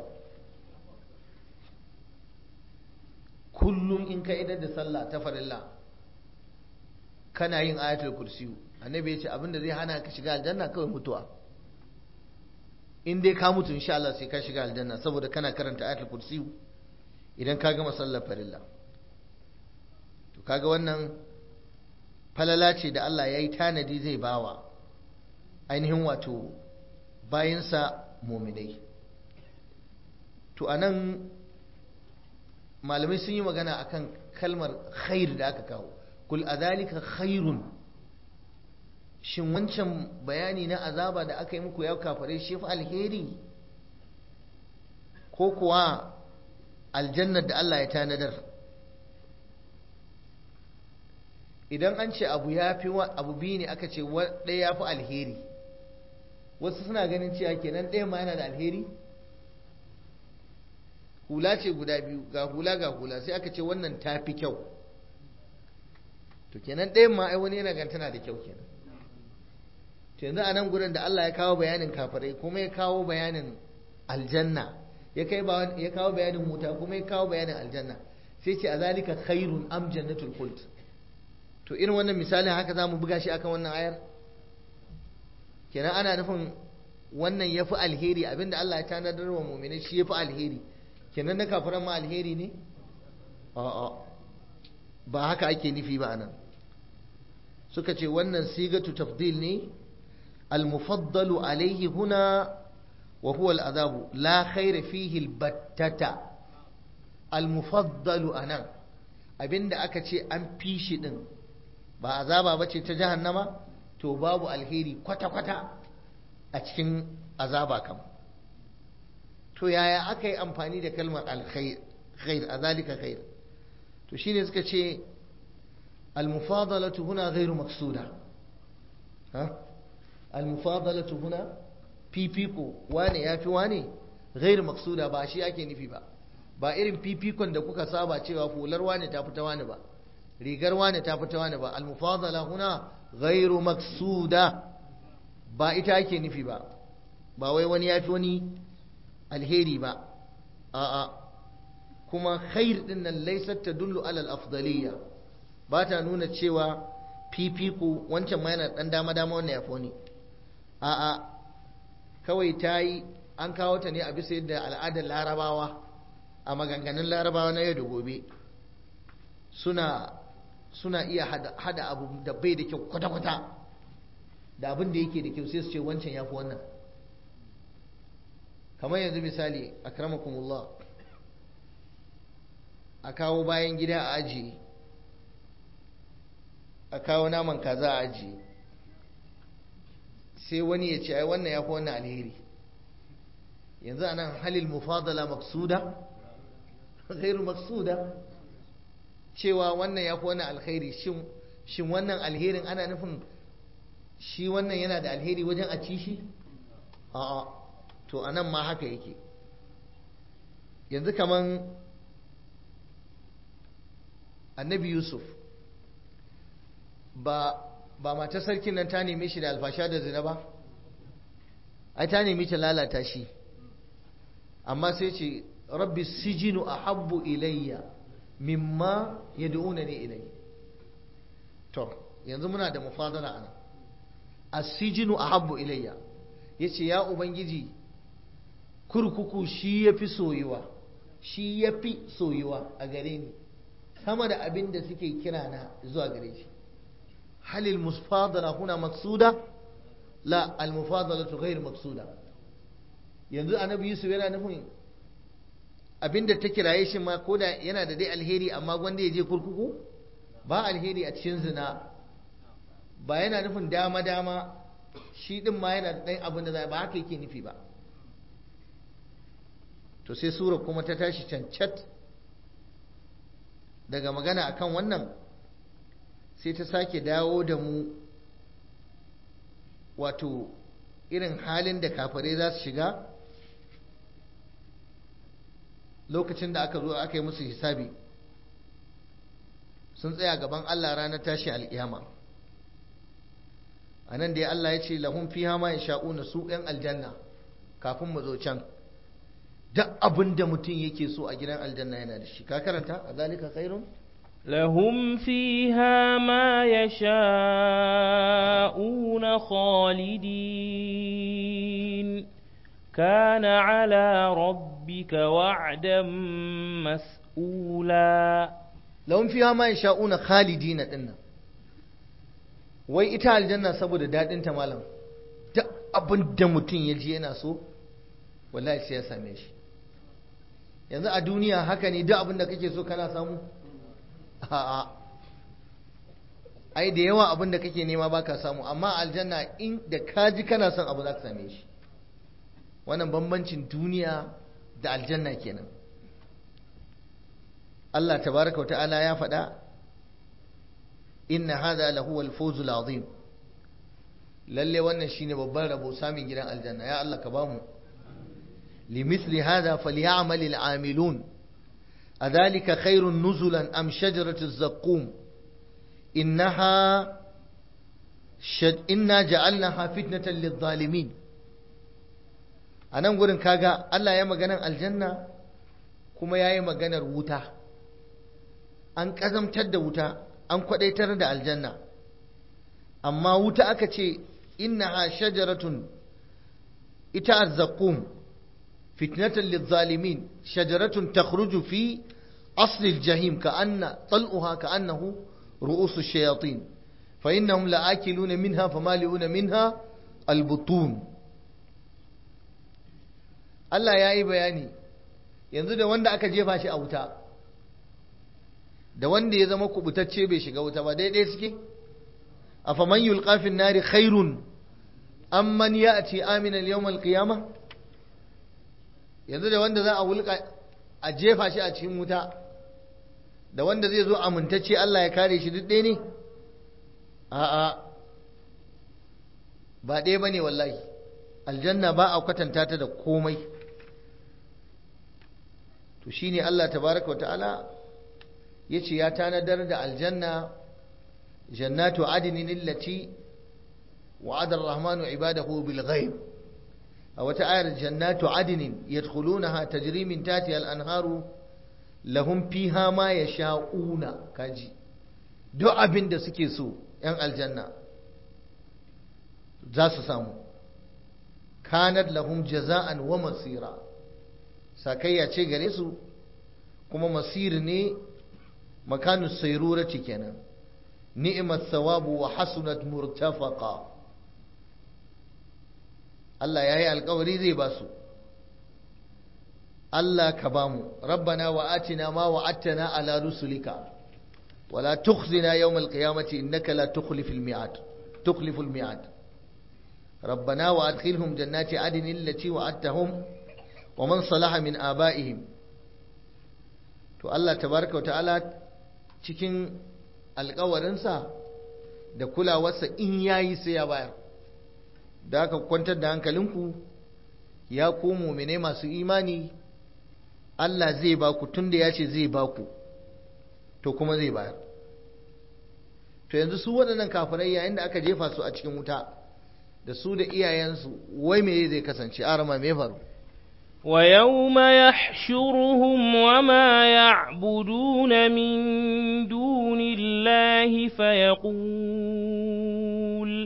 kullum in ka idar da sallah ta farilla kana yin ayatul kursiyu annabi ya ce abinda zai hana ka shiga aljanna kawai mutuwa in dai ka mutu insha Allah sai ka shiga aljanna saboda kana karanta ayatul kursiyu idan ka gama sallar farilla to kaga wannan falala ce da Allah ya yi tanadi zai bawa ainihin wato bayansa muminai to anan malamai sun yi magana akan kalmar khair da aka kawo kul adhalika khairun shin wancan bayani na azaba da aka yi muku ya kafare shi fa alheri ko kuwa aljannar da Allah ya tanadar idan an ce abu ya fi abu biyu ne aka ce ɗaya ya fi alheri wasu suna ganin cewa kenan ɗaya ma yana da alheri hula ce guda biyu ga hula ga hula sai aka ce wannan ta fi kyau to kenan ɗayan ma ai wani yana gan tana da kyau kenan to yanzu a nan gurin da Allah ya kawo bayanin kafirai kuma ya kawo bayanin aljanna ya kai ya kawo bayanin wuta kuma ya kawo bayanin aljanna sai ce azalika khairun am jannatul khuld to irin wannan misalin haka zamu buga shi akan wannan ayar kenan ana nufin wannan yafi alheri abinda Allah ya tanadar wa mu'mini shi yafi alheri kenan na kafiran ma alheri ne a'a ba haka ake nufi ba anan suka ce wannan sigatu tafdil ne al-mufaddalu alayhi huna wa huwa al-azabu la khayra fihi al-battata al-mufaddalu anan abinda aka ce an fishi din ba azaba bace ta jahannama to babu alheri kwata kwata a cikin azaba kam to yaya aka yi amfani da kalmar al-khair khair azalika khair to shine suka ce al-mufadalatu huna ghairu maqsuda ha al-mufadalatu huna fifiko wane yafi wane ghairu maqsuda ba shi ake nufi ba ba irin fifikon da kuka saba cewa fular wane ta fita wane ba rigar wane ta fita wane ba al-mufadala huna ghairu maqsuda ba ita ake nufi ba ba wai wani yafi wani alheri ba a'a kuma khair din nan laysat tadullu ala al-afdaliyya ba ta nuna cewa fifiko wancan ma yana dan dama dama wannan yafi wani a'a kawai tayi an kawo ta ne a bisa yadda al'adar larabawa a maganganun larabawa na yau da gobe suna suna iya hada, hada abu da bai da kyau kwata-kwata da abin da yake da kyau sai su ce wancan yafi wannan kamar yanzu misali akramakumullah a kawo bayan gida a ajiye a kawo naman kaza a ajiye sai wani ya ce ai wannan yafi wannan alheri yanzu anan halil mufadala maksuda ghairu maksuda cewa wannan yafi wannan alheri shin shin wannan alherin ana nufin shi wannan yana da alheri wajen a ci shi a'a to anan ma haka yake yanzu kaman annabi yusuf ba ba mata sarkin nan ta neme shi da alfasha da zina ba ai ta nemi ta lalata shi amma sai ce rabbi sijinu ahabbu ilayya mimma yad'unani ilay to yanzu muna da mufadala ana as-sijinu ahabbu ilayya yace ya ubangiji kurkuku shi yafi soyuwa shi yafi soyuwa a gare ni sama da abin da suke kira na zuwa gare shi. halil musfadala huna maqsuda la al mufadalatu ghayr maqsuda. yanzu annabi Yusuf yana nufin abinda ta kiraye shi ma koda yana da dai alheri amma gwanda ya je kurkuku, ba alheri a cikin zina, ba yana nufin dama dama shi din ma yana da ɗan abin da za ba haka yake nufi ba. to sai sura kuma ta tashi cancat daga magana akan wannan, sai ta sake dawo da mu wato irin halin da kafirai za su shiga lokacin da aka zo aka yi musu hisabi, sun tsaya gaban Allah ranar tashi alƙiyama. a nan dai Allah ya ce lahum fiha ma yasha'una, su ɗan aljanna. kafin mu zo can, duk abin da mutum yake so a gidan aljanna yana da shi. ka karanta a zalika khairun lahum fiha ma yasha'una khalidin kana ala rabbika wa'dan mas'ula. lahum fiha ma yasha'una khalidin dinnan, wai ita aljanna saboda dadin ta malam, duk abin da mutum ya ji yana so wallahi sai ya same shi. yanzu a duniya haka ne, duk abin da kake so kana samu? a'a, ai da yawa abin da kake nema baka samu, amma aljanna in da kaji kana son abu za ka same shi. wannan bambancin duniya da aljanna kenan. Allah tabaraka wa ta'ala ya faɗa inna hadha lahu al-fawzul azim, lalle wannan shine babban rabo, samun gidan aljanna. ya Allah ka bamu. limithli hadha falyamal al-amilun adhalika khairun nuzulan am shajaratu az-zaqqum innaha inna ja'alnaha fitnatan lidh-dhalimin. anan gurin kaga Allah ya maganar aljanna kuma yayi maganar wuta. an kazamtar da wuta, an kwadaitar da aljanna, amma wuta aka ce innaha shajaratun, ita az-zaqqum fitnatan lidh-dhalimin, shajaratun takhruju fi asli al-jahim ka'anna tal'uha ka'annahu ru'us ash-shayatin fa innahum la'akiluna minha famali'una minha al-butun. Allah yayi bayani yanzu da wanda aka jefa shi a wuta da wanda ya zama kubutacce bai shiga wuta ba daidai suke. afaman yulqa fi an-nari khairun amman ya'ti aminan yawm al-qiyamah. yanzu da wanda za a wulka a jefa shi a cikin wuta da wanda zai zo amintacce Allah ya kare shi duk ɗaya ne? a'a, ba ɗaya bane wallahi. aljanna ba a kwatanta ta da komai. to shine Allah tabaraka wa ta'ala yace ya tanadar da aljanna jannatu adnin allati wa'ada ar-rahmanu ibadahu bil ghaib. a wata ayar jannatu adnin yadkhulunaha tajri min tahtiha al-anharu lahum fiha ma yasha'una. kaji duk abin da suke so yan aljanna za su samu. kanat lahum jaza'an wa masira, sakayya ce gare su kuma masir ne, makanu sayrurati kenan. ni'mat thawabu wa hasunat murtafaqa. Allah yayi alƙawari zai ba su. Allah ka bamu. rabbana wa atina ma wa'adtana ala rusulika wala tukhzina yawm al-qiyamati innaka la tukhliful mi'ad tukhliful mi'ad. ربنا وأدخلهم جنات عدن التي وعدتهم ومن صلح من آبائهم. to Allah tabaraka wa ta'ala cikin alƙawarinsa da kulawarsa in yayi sai ya bayar. da aka kwantar da hankalinku ya ku mu'mine masu imani, Allah zai ba ku tunda ya ce zai ba ku, to kuma zai bayar. to yanzu su waɗannan kafirai yayin da aka jefa su a cikin wuta da su da iyayensu, wai me zai kasance? arama me faru? wa yawma yahshuruhum wa ma ya'buduna min dunillahi fayaqul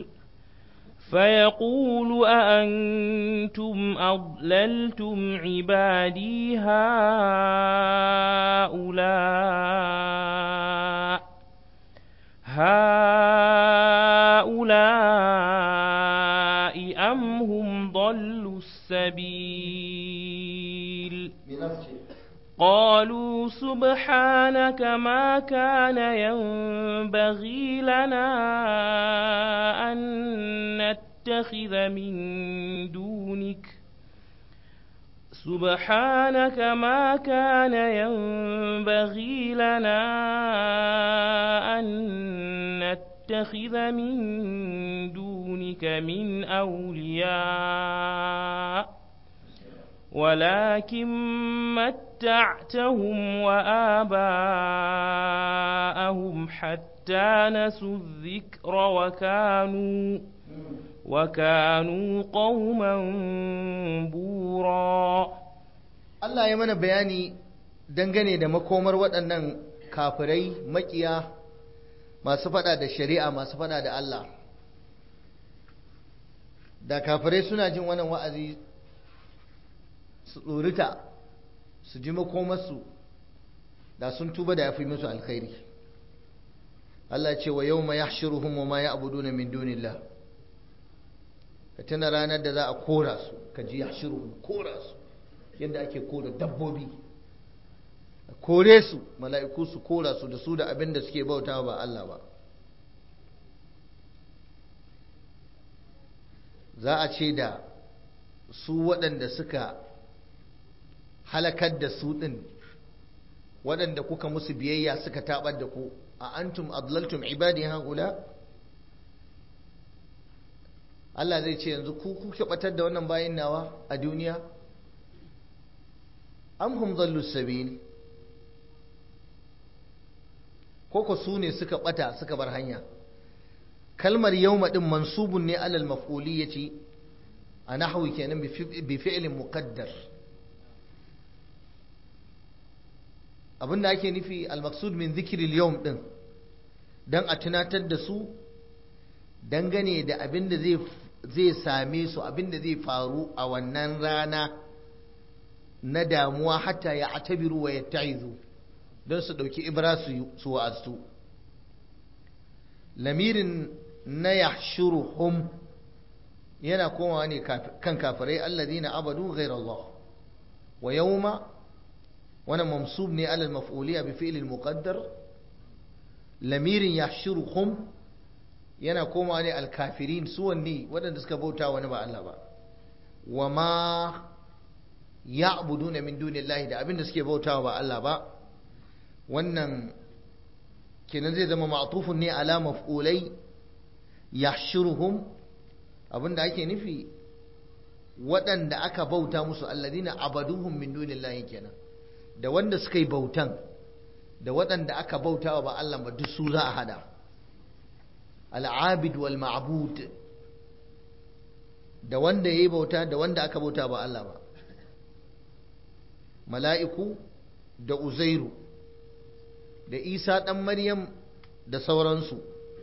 فيقول أأنتم أضللتم عبادي هؤلاء قالوا سبحانك ما كان ينبغي لنا أن نتخذ من دونك سبحانك ما كان ينبغي لنا أن نتخذ من دونك من أولياء ولكن متعتهم وآباءهم حتى نسوا الذكر وكانوا وكانوا قوما بورا. Allah ya mana bayani dangane da makomar waɗannan kafirai makiya masu faɗa da shari'a masu faɗa da Allah. Da kafirai suna jin wannan wa'azi su tsorita su ji makomarsu da sun tuba da ya fi musu alkhairi. Allah ce wa yau ma ya shiruhun wa ma ya abuduna min dunillah, ka tuna ranar da za a kora su, ka ji ya shiruhun kora su yadda ake kora dabbobi, a kore su mala'iku su kora su da su da abin da suke bauta ba Allah ba. Za a ce da su waɗanda suka halakar da su ɗin, waɗanda kuka musu biyayya suka taɓar da ku, a antum adlaltum ibadi haula. Allah zai ce yanzu ku kuke batar da wannan bayin nawa a duniya, am hum dhallu sabil, koko su ne suka bata suka bar hanya. Kalmar yawma din mansubun ne alal maf'uliyati a nahwi kenan bi fi'lin muqaddar. Abinda ake nufi al-maqsud min dhikril yawm din dan a tunatar da su dangane da abinda zai zai same su, abinda zai faru a wannan rana na damuwa, hatta ya atabiru wa yatta'izu, don su dauki ibra su su wa'azu. Lamirin na yahshuruhum yana komawa ne kan kafirai alladhina abadu ghayra Allah, wa yawma wannan mamsub ne alal maf'uliyya bi fi'l al-muqaddar. Lamirin yahshuruhum yana komawa ne al-kafirin, su wanne waɗanda suka bauta wani ba Allah ba, wa ma ya'buduna min dunillahi, da abinda suke bautawa ba Allah ba. Wannan kenan zai zama ma'tufun ne ala maf'ulai yahshuruhum, abinda ake nufi waɗanda aka bauta musu alladina abaduhum min dunillahi kenan, da wanda suka yi bautan da waɗanda aka bautawa ba Allah ba, duk su za a hada. Al-abid wal ma'bud, da wanda yayi bauta da wanda aka bauta ba Allah ba. Mala'iku da Uzairu da Isa ɗan Maryam da sauransu,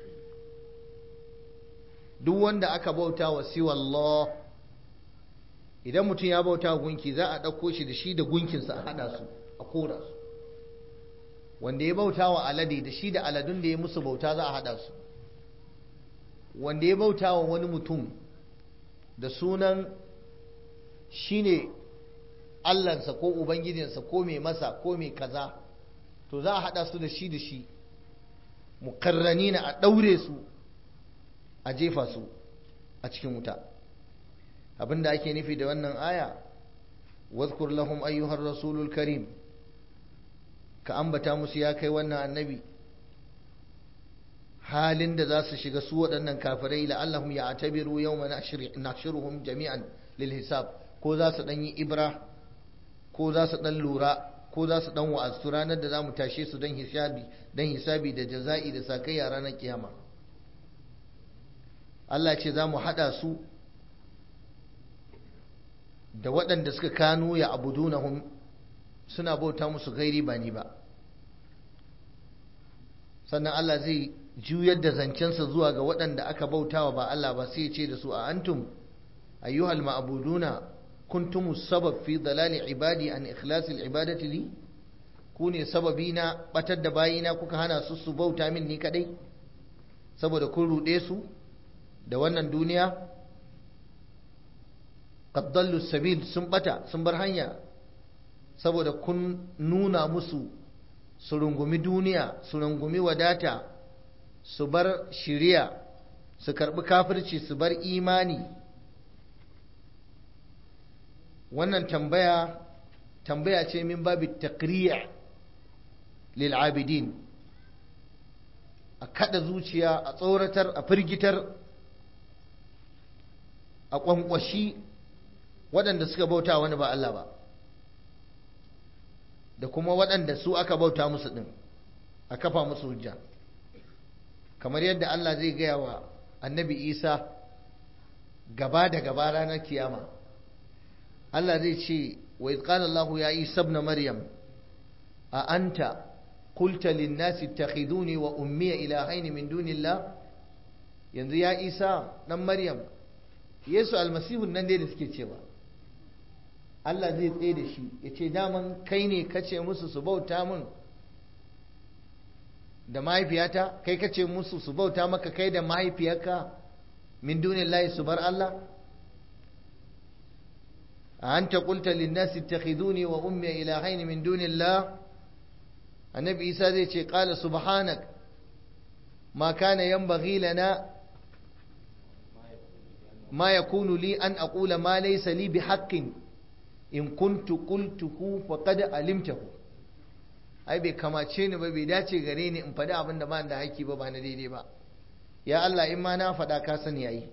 duk wanda aka bauta wa siwallah, idan mutum ya bauta wa gunki za a ɗauko shi da shi da gunkinsa a haɗa su a kora su. Wanda ya bauta wa alade da shi da aladun da ya musu bauta za a haɗa su. Wanda ya bauta wa wani mutum da sunan shi ne Allahnsa ko Ubangijinsa ko mai masa ko mai kaza, to za a haɗa su da shi da shi mukarranina, a ɗaure su a jefa su a cikin wuta. Abinda ake nufi da wannan aya, wadhkur lahum ayyuhar rasulul karim, ka ambata musu ya kai wannan annabi halin da za su shiga su waɗannan kafirai, la'allahum ya'tabiru yawma nahshuruhum jami'an lil hisab, ko za su ɗan yi ibra, ko za su ɗan lura, ko za su ɗan wa'azu ranar da za mu tashe su don hisabi, don hisabi da jaza'i da sakayya ranar kiyama. Allah ce za mu haɗa su da waɗanda suka kanu ya abudunahum, suna bauta musu gairi ba ni ba. Sannan Allah zai juyar da zancensa zuwa ga waɗanda aka bautawa ba Allah ba, sai ya ce da su, a antum ayyuhal ma'buduna kuntum sabab fi dalali ibadi an ikhlasil ibadati li, ku ne sababi na batar da bayina, kuka hana su su bauta min ni kadai saboda kun ruɗe su da wannan duniya. qad dallu sabil, sun bata sun bar hanya. saboda kun nuna musu su rungumi duniya, su rungumi wadata, su bar shiriya, su karbi kafirci, su bar imani. wannan tambaya tambaya ce min babi taqriya lil abidin, a kada zuciya, a tsoratar, a firgitar, a kwankwashi waɗanda suka bauta wani ba Allah ba, da kuma waɗanda su aka bauta musu ɗin, a kafa musu hujja, kamar yadda Allah zai gaya wa annabi Isa gaba da gaba ranar kiyama. Allah zai ce wa idh qala Allah ya Isa ibn Maryam a anta qulta lin nasi ittakhiduni wa ummi ilahaini min dunillah. Yanzu ya Isa dan Maryam, Yesu almasihu nan dai da suke cewa, Allah zai tsaye da shi ya ce daman kai ne kace musu su bauta min da mahaifiyata, kai kace musu su bauta maka kai da mahaifiyarka min dunillahi su bar Allah. a anta qulta lin-nasi ittakhiduni wa ummi ilahaini min dunillah. annabi Isa zai ce qala subhanak ma kana yanbaghi lana ma yakunu li an aqula ma laysa li bihaqqin in kuntu qultuhu faqad alimtahu. ai bai kamace ni ba, bai dace gare ni in faɗi abin da ba da haƙƙi ba, ba na daidai ba. ya Allah, in ma na faɗa ka sani yayi,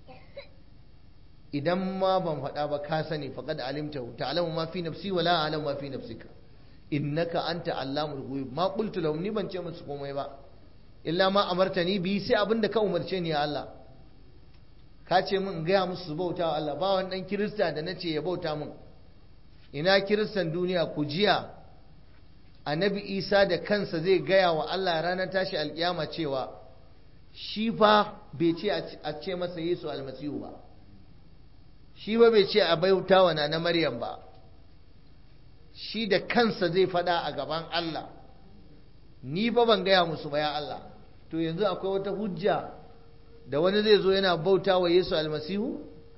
idan ma ban faɗa ba ka sani, faqad alimtahu ta'lamu ma fi nafsi wa la a'lamu ma fi nafsika innaka anta allamul ghuyub. ma qultu lahum, ni ban ce musu komai ba, illa ma amartani bi, sai abin da ka umarce ni ya Allah. ka ce min in gaya musu su bauta wa Allah, ba wani dan kirista da nace ya bauta min. ina kiristan duniya ku jiya annabi Isa da kansa zai gaya wa Allah ranar tashi alkiyama cewa shi fa bai ce a ce masa Yesu almasihu ba, shi ba bai ce a bauta wa na Maryam ba, shi da kansa zai faɗa a gaban Allah, ni ba ban gaya musu ba ya Allah. to yanzu akwai wata hujja da wani zai zo yana bauta wa Yesu almasihu?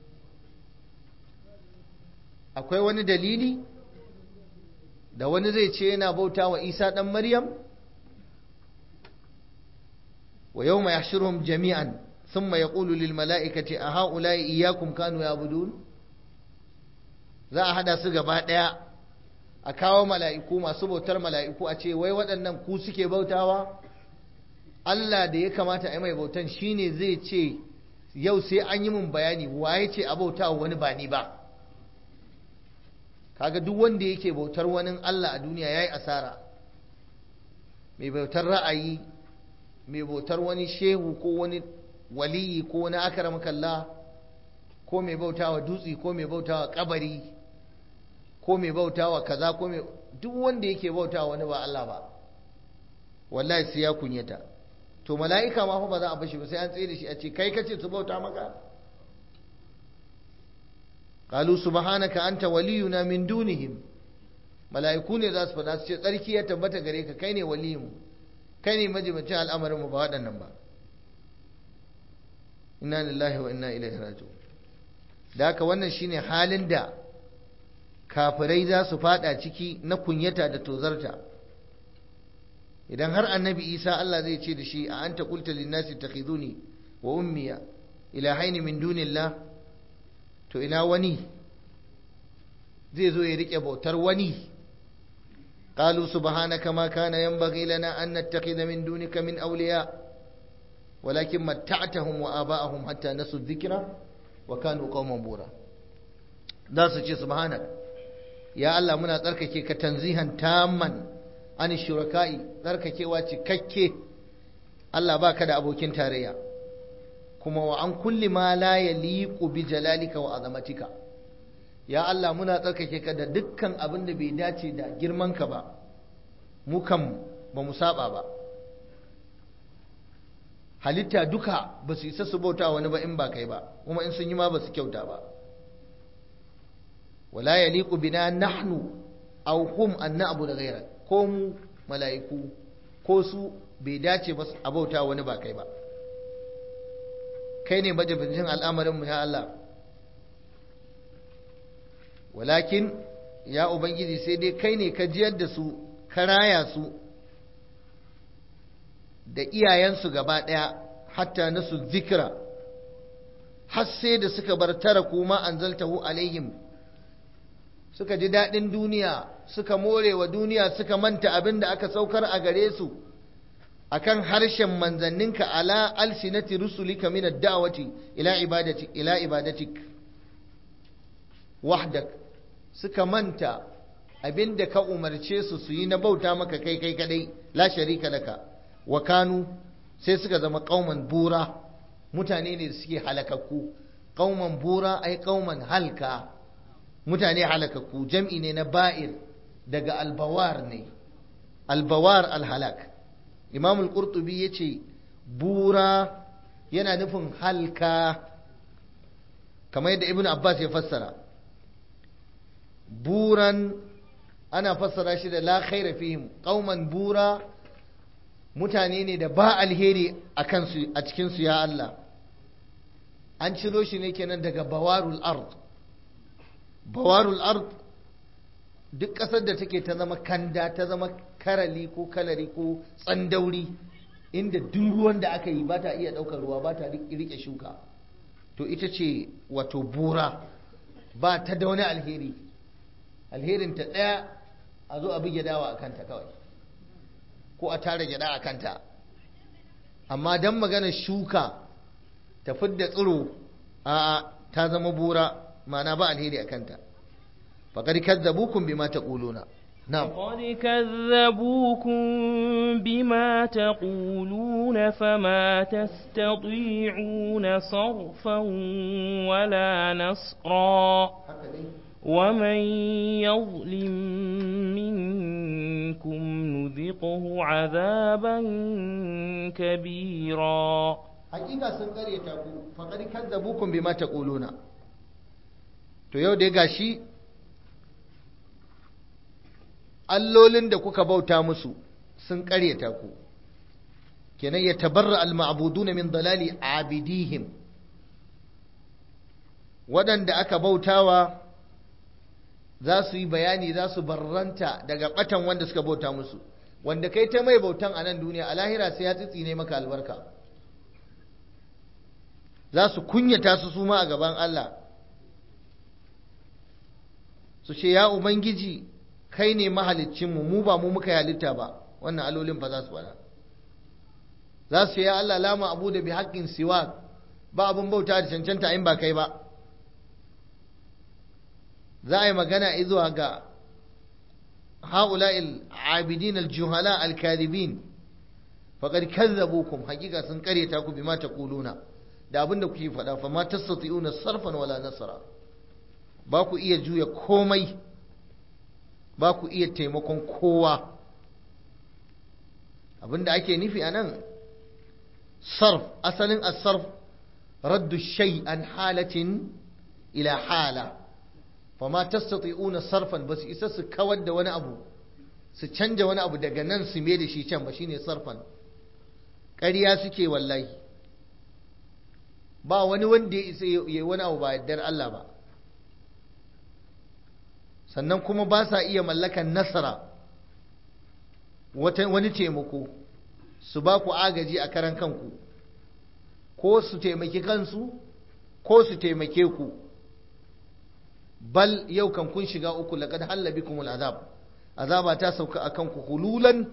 akwai wani dalili da wani zai ce yana bauta wa Isa ɗan Maryam? wa yawma yahshuruhum jami'an thumma yaqulu lil mala'ikati a ha'ula'i iyyakum kanu ya'budun. za a hada su gaba daya, a kawo mala'iku, masu bautar mala'iku, a ce wai waɗannan ku suke bautawa? Allah da ya kamata a yi mai bautan shine zai ce yau sai an yi mun bayani waye ce a bautawa wani ba ni ba. kaga duk wanda yake bautar wani Allah a duniya yayi asara. mai bautar ra'ayi, mai bautar wani shehu ko wani waliyi ko wani akramakalla, ko mai bautawa dutse, ko mai bautawa kabari, ko mai bautawa kaza, ko mai duk wanda yake bautawa wani ba Allah ba, wallahi sai ya kunyata. to mala'ika ma fa ba za a bashi ba, sai an tsaye da shi a ce kai kace su bauta maka? qalu subhanaka anta waliyuna min dunihim. mala'iku ne za su faɗa su ce tsarki ya tabbata gare ka, kai ne waliyinmu, kai ne majibacin al'amarin mu, ba waɗannan ba. inna lillahi wa inna ilaihi raji'un. da haka wannan shine halin da kafirai za su fada ciki na kunyata da tozarta. idan har annabi Isa Allah zai ce da shi a anta qulta lin nasi ittakhiduni wa ummiya ilahaini min dunillah, to ina wani zai zo ya rike bautar wani? qalu subhanaka ma kana yanbaghi lana an nattakhidha min dunika min awliya walakin matta'tahum wa aba'ahum hatta nasu dhikra wa kanu qauman bura. za su ce subhanaka ya Allah, muna tsarkake ka tanzihan tamman an shuraka'i, tsarkakewa cikakke Allah, baka da abokin tarayya, kuma wa an kulli ma la yaliqu bi jalalika wa azamatika. ya Allah, muna tsarkake ka da dukkan abin da bai dace da girmanka ba, mu kan ba mu saba ba. halitta duka ba su isa su bauta wani ba in ba kai ba, kuma in sun yi ma ba su kyauta ba. wala yaliqu bina nahnu aw hum an na'budu ghayrak, ko mu mala'iku ko su bai dace ba a bauta wani ba kai ba. kai ne majibincin al'amarin mu ya Allah. walakin ya ubangiji sai dai kai ne ka jiyar da su ka raya su da iyayensu gaba ɗaya hatta nasu zikira har sai da suka bar tara kuma anzaltahu alaihim suka ji daɗin duniya suka more wa duniya suka manta abin da aka saukar a gare su akan harshen manzanninka ala alsinati rusulika min ad-da'wati ila ibadati ila ibadatik wahdak suka manta abinda ka umarce su su yi na bauta maka kai kai kadai la sharika laka wa kanu sai suka zama qauman bura mutane ne da suke halakakku qauman bura ai qauman halka mutane halakakku jam'i ne na ba'ir daga albawar ne albawar alhalak imam al-qurtubi yace bura yana nufin halka kamar yadda ibnu abbas ya fassara buran ana fassara shi da la khaira fihim qauman bura mutane ne da ba alheri a kansu a cikin su ya Allah an ciro shi ne kenan daga bawarul ard bawarul ard duk ƙasar da take ta zama kanda ta zama karali ko kalari ko tsandauri inda duk ruwan da aka yi ba ta iya ɗaukar ruwa ba ta riƙe shuka to ita ce wato bura ba ta da wani alheri alherin ta ɗaya a zo a bi gyadawa a kanta kawai ko a tara gyada a kanta amma don magana shuka ta fidda tsiro a ta zama bura ma'ana ba alheri a kanta faqad kazzabukum bima taquluna na'am faqad kazzabukum bima taquluna fama tastati'una sarfan wala nasra ومن يظلم منكم نذقه عذابا كبيرا حقيقة سنقرية فقد كذبوكم بما تقولون to yau dai gashi allolin da kuka bauta musu sun ƙaryata ku kenan ya tabarra al-ma'buduna min dalali abidihim waɗanda aka bautawa za su yi bayani za su barranta daga batan wanda suka bauta musu wanda kai ta mai bautan a nan duniya a lahira sai ya tsitsine maka albarka za su kunyata su suma a gaban Allah su ce ya ubangiji kai ne mahaliccinmu mu ba mu muka halitta ba wannan alolin ba za su fara za su ce ya Allah lama abu da bi haƙƙin siwa ba abun bauta da cancanta in ba kai ba za a yi magana izuwa ga ha'ula'il abidin al-juhala al-kadibin faqad kazzabukum hakika sun kareta ku bima taquluna da abinda kuke faɗa fa ma tastati'una sarfan wala nasara ba ku iya juya komai ba ku iya taimakon kowa abinda ake nufi anan sarf asalin as-sarf raddu shay an halatin ila hala fama tastati'una sarfan basu isa su kawar da wani abu su canja wani abu daga nan su mai da shi can ba shine sarfan ƙarya suke wallahi ba wani wanda ya isa yayi wani abu ba yaddar Allah ba sannan kuma ba sa iya mallakan nasara wani taimako su ba ku agaji a karan kanku ko su taimaki kansu ko su taimake ku bal yau kan kun shiga uku laqad halla bikumul azab azaba ta sauka akan ku hululan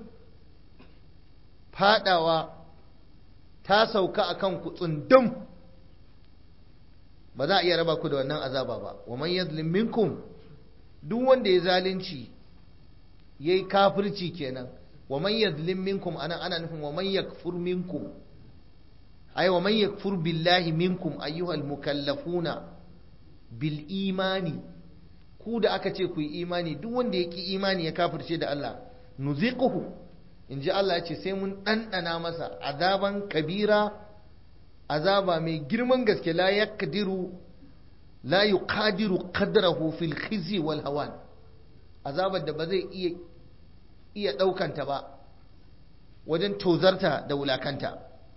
fadawa ta sauka akan ku tsundum ba za a iya raba ku da wannan azaba ba wa man yadhlim minkum duk wanda ya zalunci yayi kafirci kenan wa man yadhlim minkum ana ana nufin wa man yakfur minkum ay wa man yakfur billahi minkum ayyuhal mukallafuna bil imani ku da aka ce ku yi imani duk wanda ya ki imani ya kafirce da Allah nuziquhu in ji Allah ya ce sai mun ɗanɗana masa azaban kabira azaba mai girman gaske la yaqdiru la yuqadiru qadrahu fil khizi wal hawan azabar da ba zai iya iya ɗaukanta ba wajen tozarta da wulakanta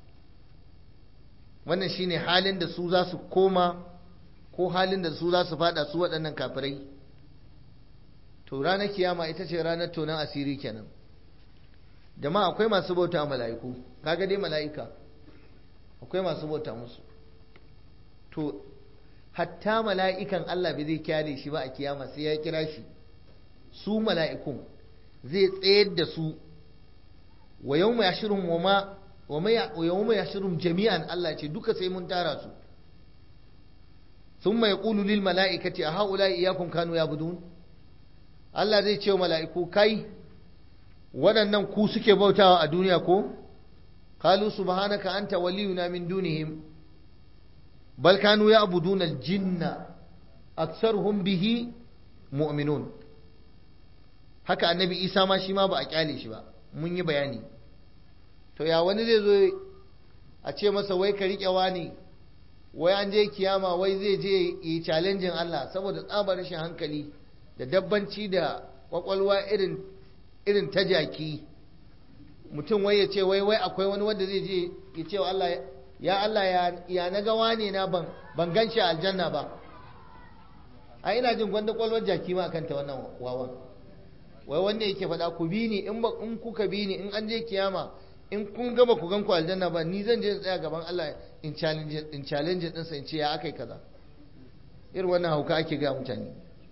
wannan shine halin da su za su koma ko halin da su za su fada su waɗannan kafirai to ranar kiyama ita ce ranar tonon asiri kenan. Jama'a akwai masu bauta mala'iku, kaga dai mala'ika akwai masu bauta musu, to hatta mala'ikan Allah bai zai kyale shi ba a kiyama sai ya kira shi. Su mala'ikun zai tsayar da su wa yawma yashrum wa ma wa yawma yashrum jami'an, Allah ce duka sai mun tara su. thumma yaqulu lil mala'ikati a haula iyyakum kanu ya'budun, Allah zai ce wa mala'iku kai waɗannan ku suke bautawa a duniya ko? qalu subhanaka anta waliyuna min dunihim bal kanu ya'buduna al-jinna aktsaruhum bihi mu'minun. Haka annabi Isa ma shi ma ba a kyale shi ba, mun yi bayani. To ya wani zai zo a ce masa wai ka riƙe wani, wai an je kiyama wai zai je yi challenging Allah saboda tsabar rashin hankali da dabbanci da kwakwalwa irin irin ta jaki. Mutum wai ya ce wai wai akwai wani wanda zai je ya ce wa Allah, ya Allah ya, ya na ga wane na ban ban gan shi aljanna ba. A ina jin gwanda kwalwar jaki ma kanta wannan wawan. Wai wanda yake faɗa ku bi ni, in ba in kuka bi ni in an je kiyama in kun gaba ku gan ku aljanna ba, ni zan je tsaya gaban Allah in challenge in challenge din sa in ce ya akai kaza. Irin wannan hauka ake ga mutane.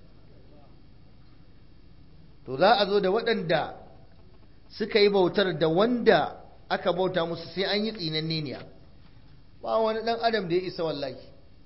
To za a zo da waɗanda suka yi bautar da wanda aka bauta musu sai an yi tsinanne ne. Ba wani ɗan adam da ya isa wallahi.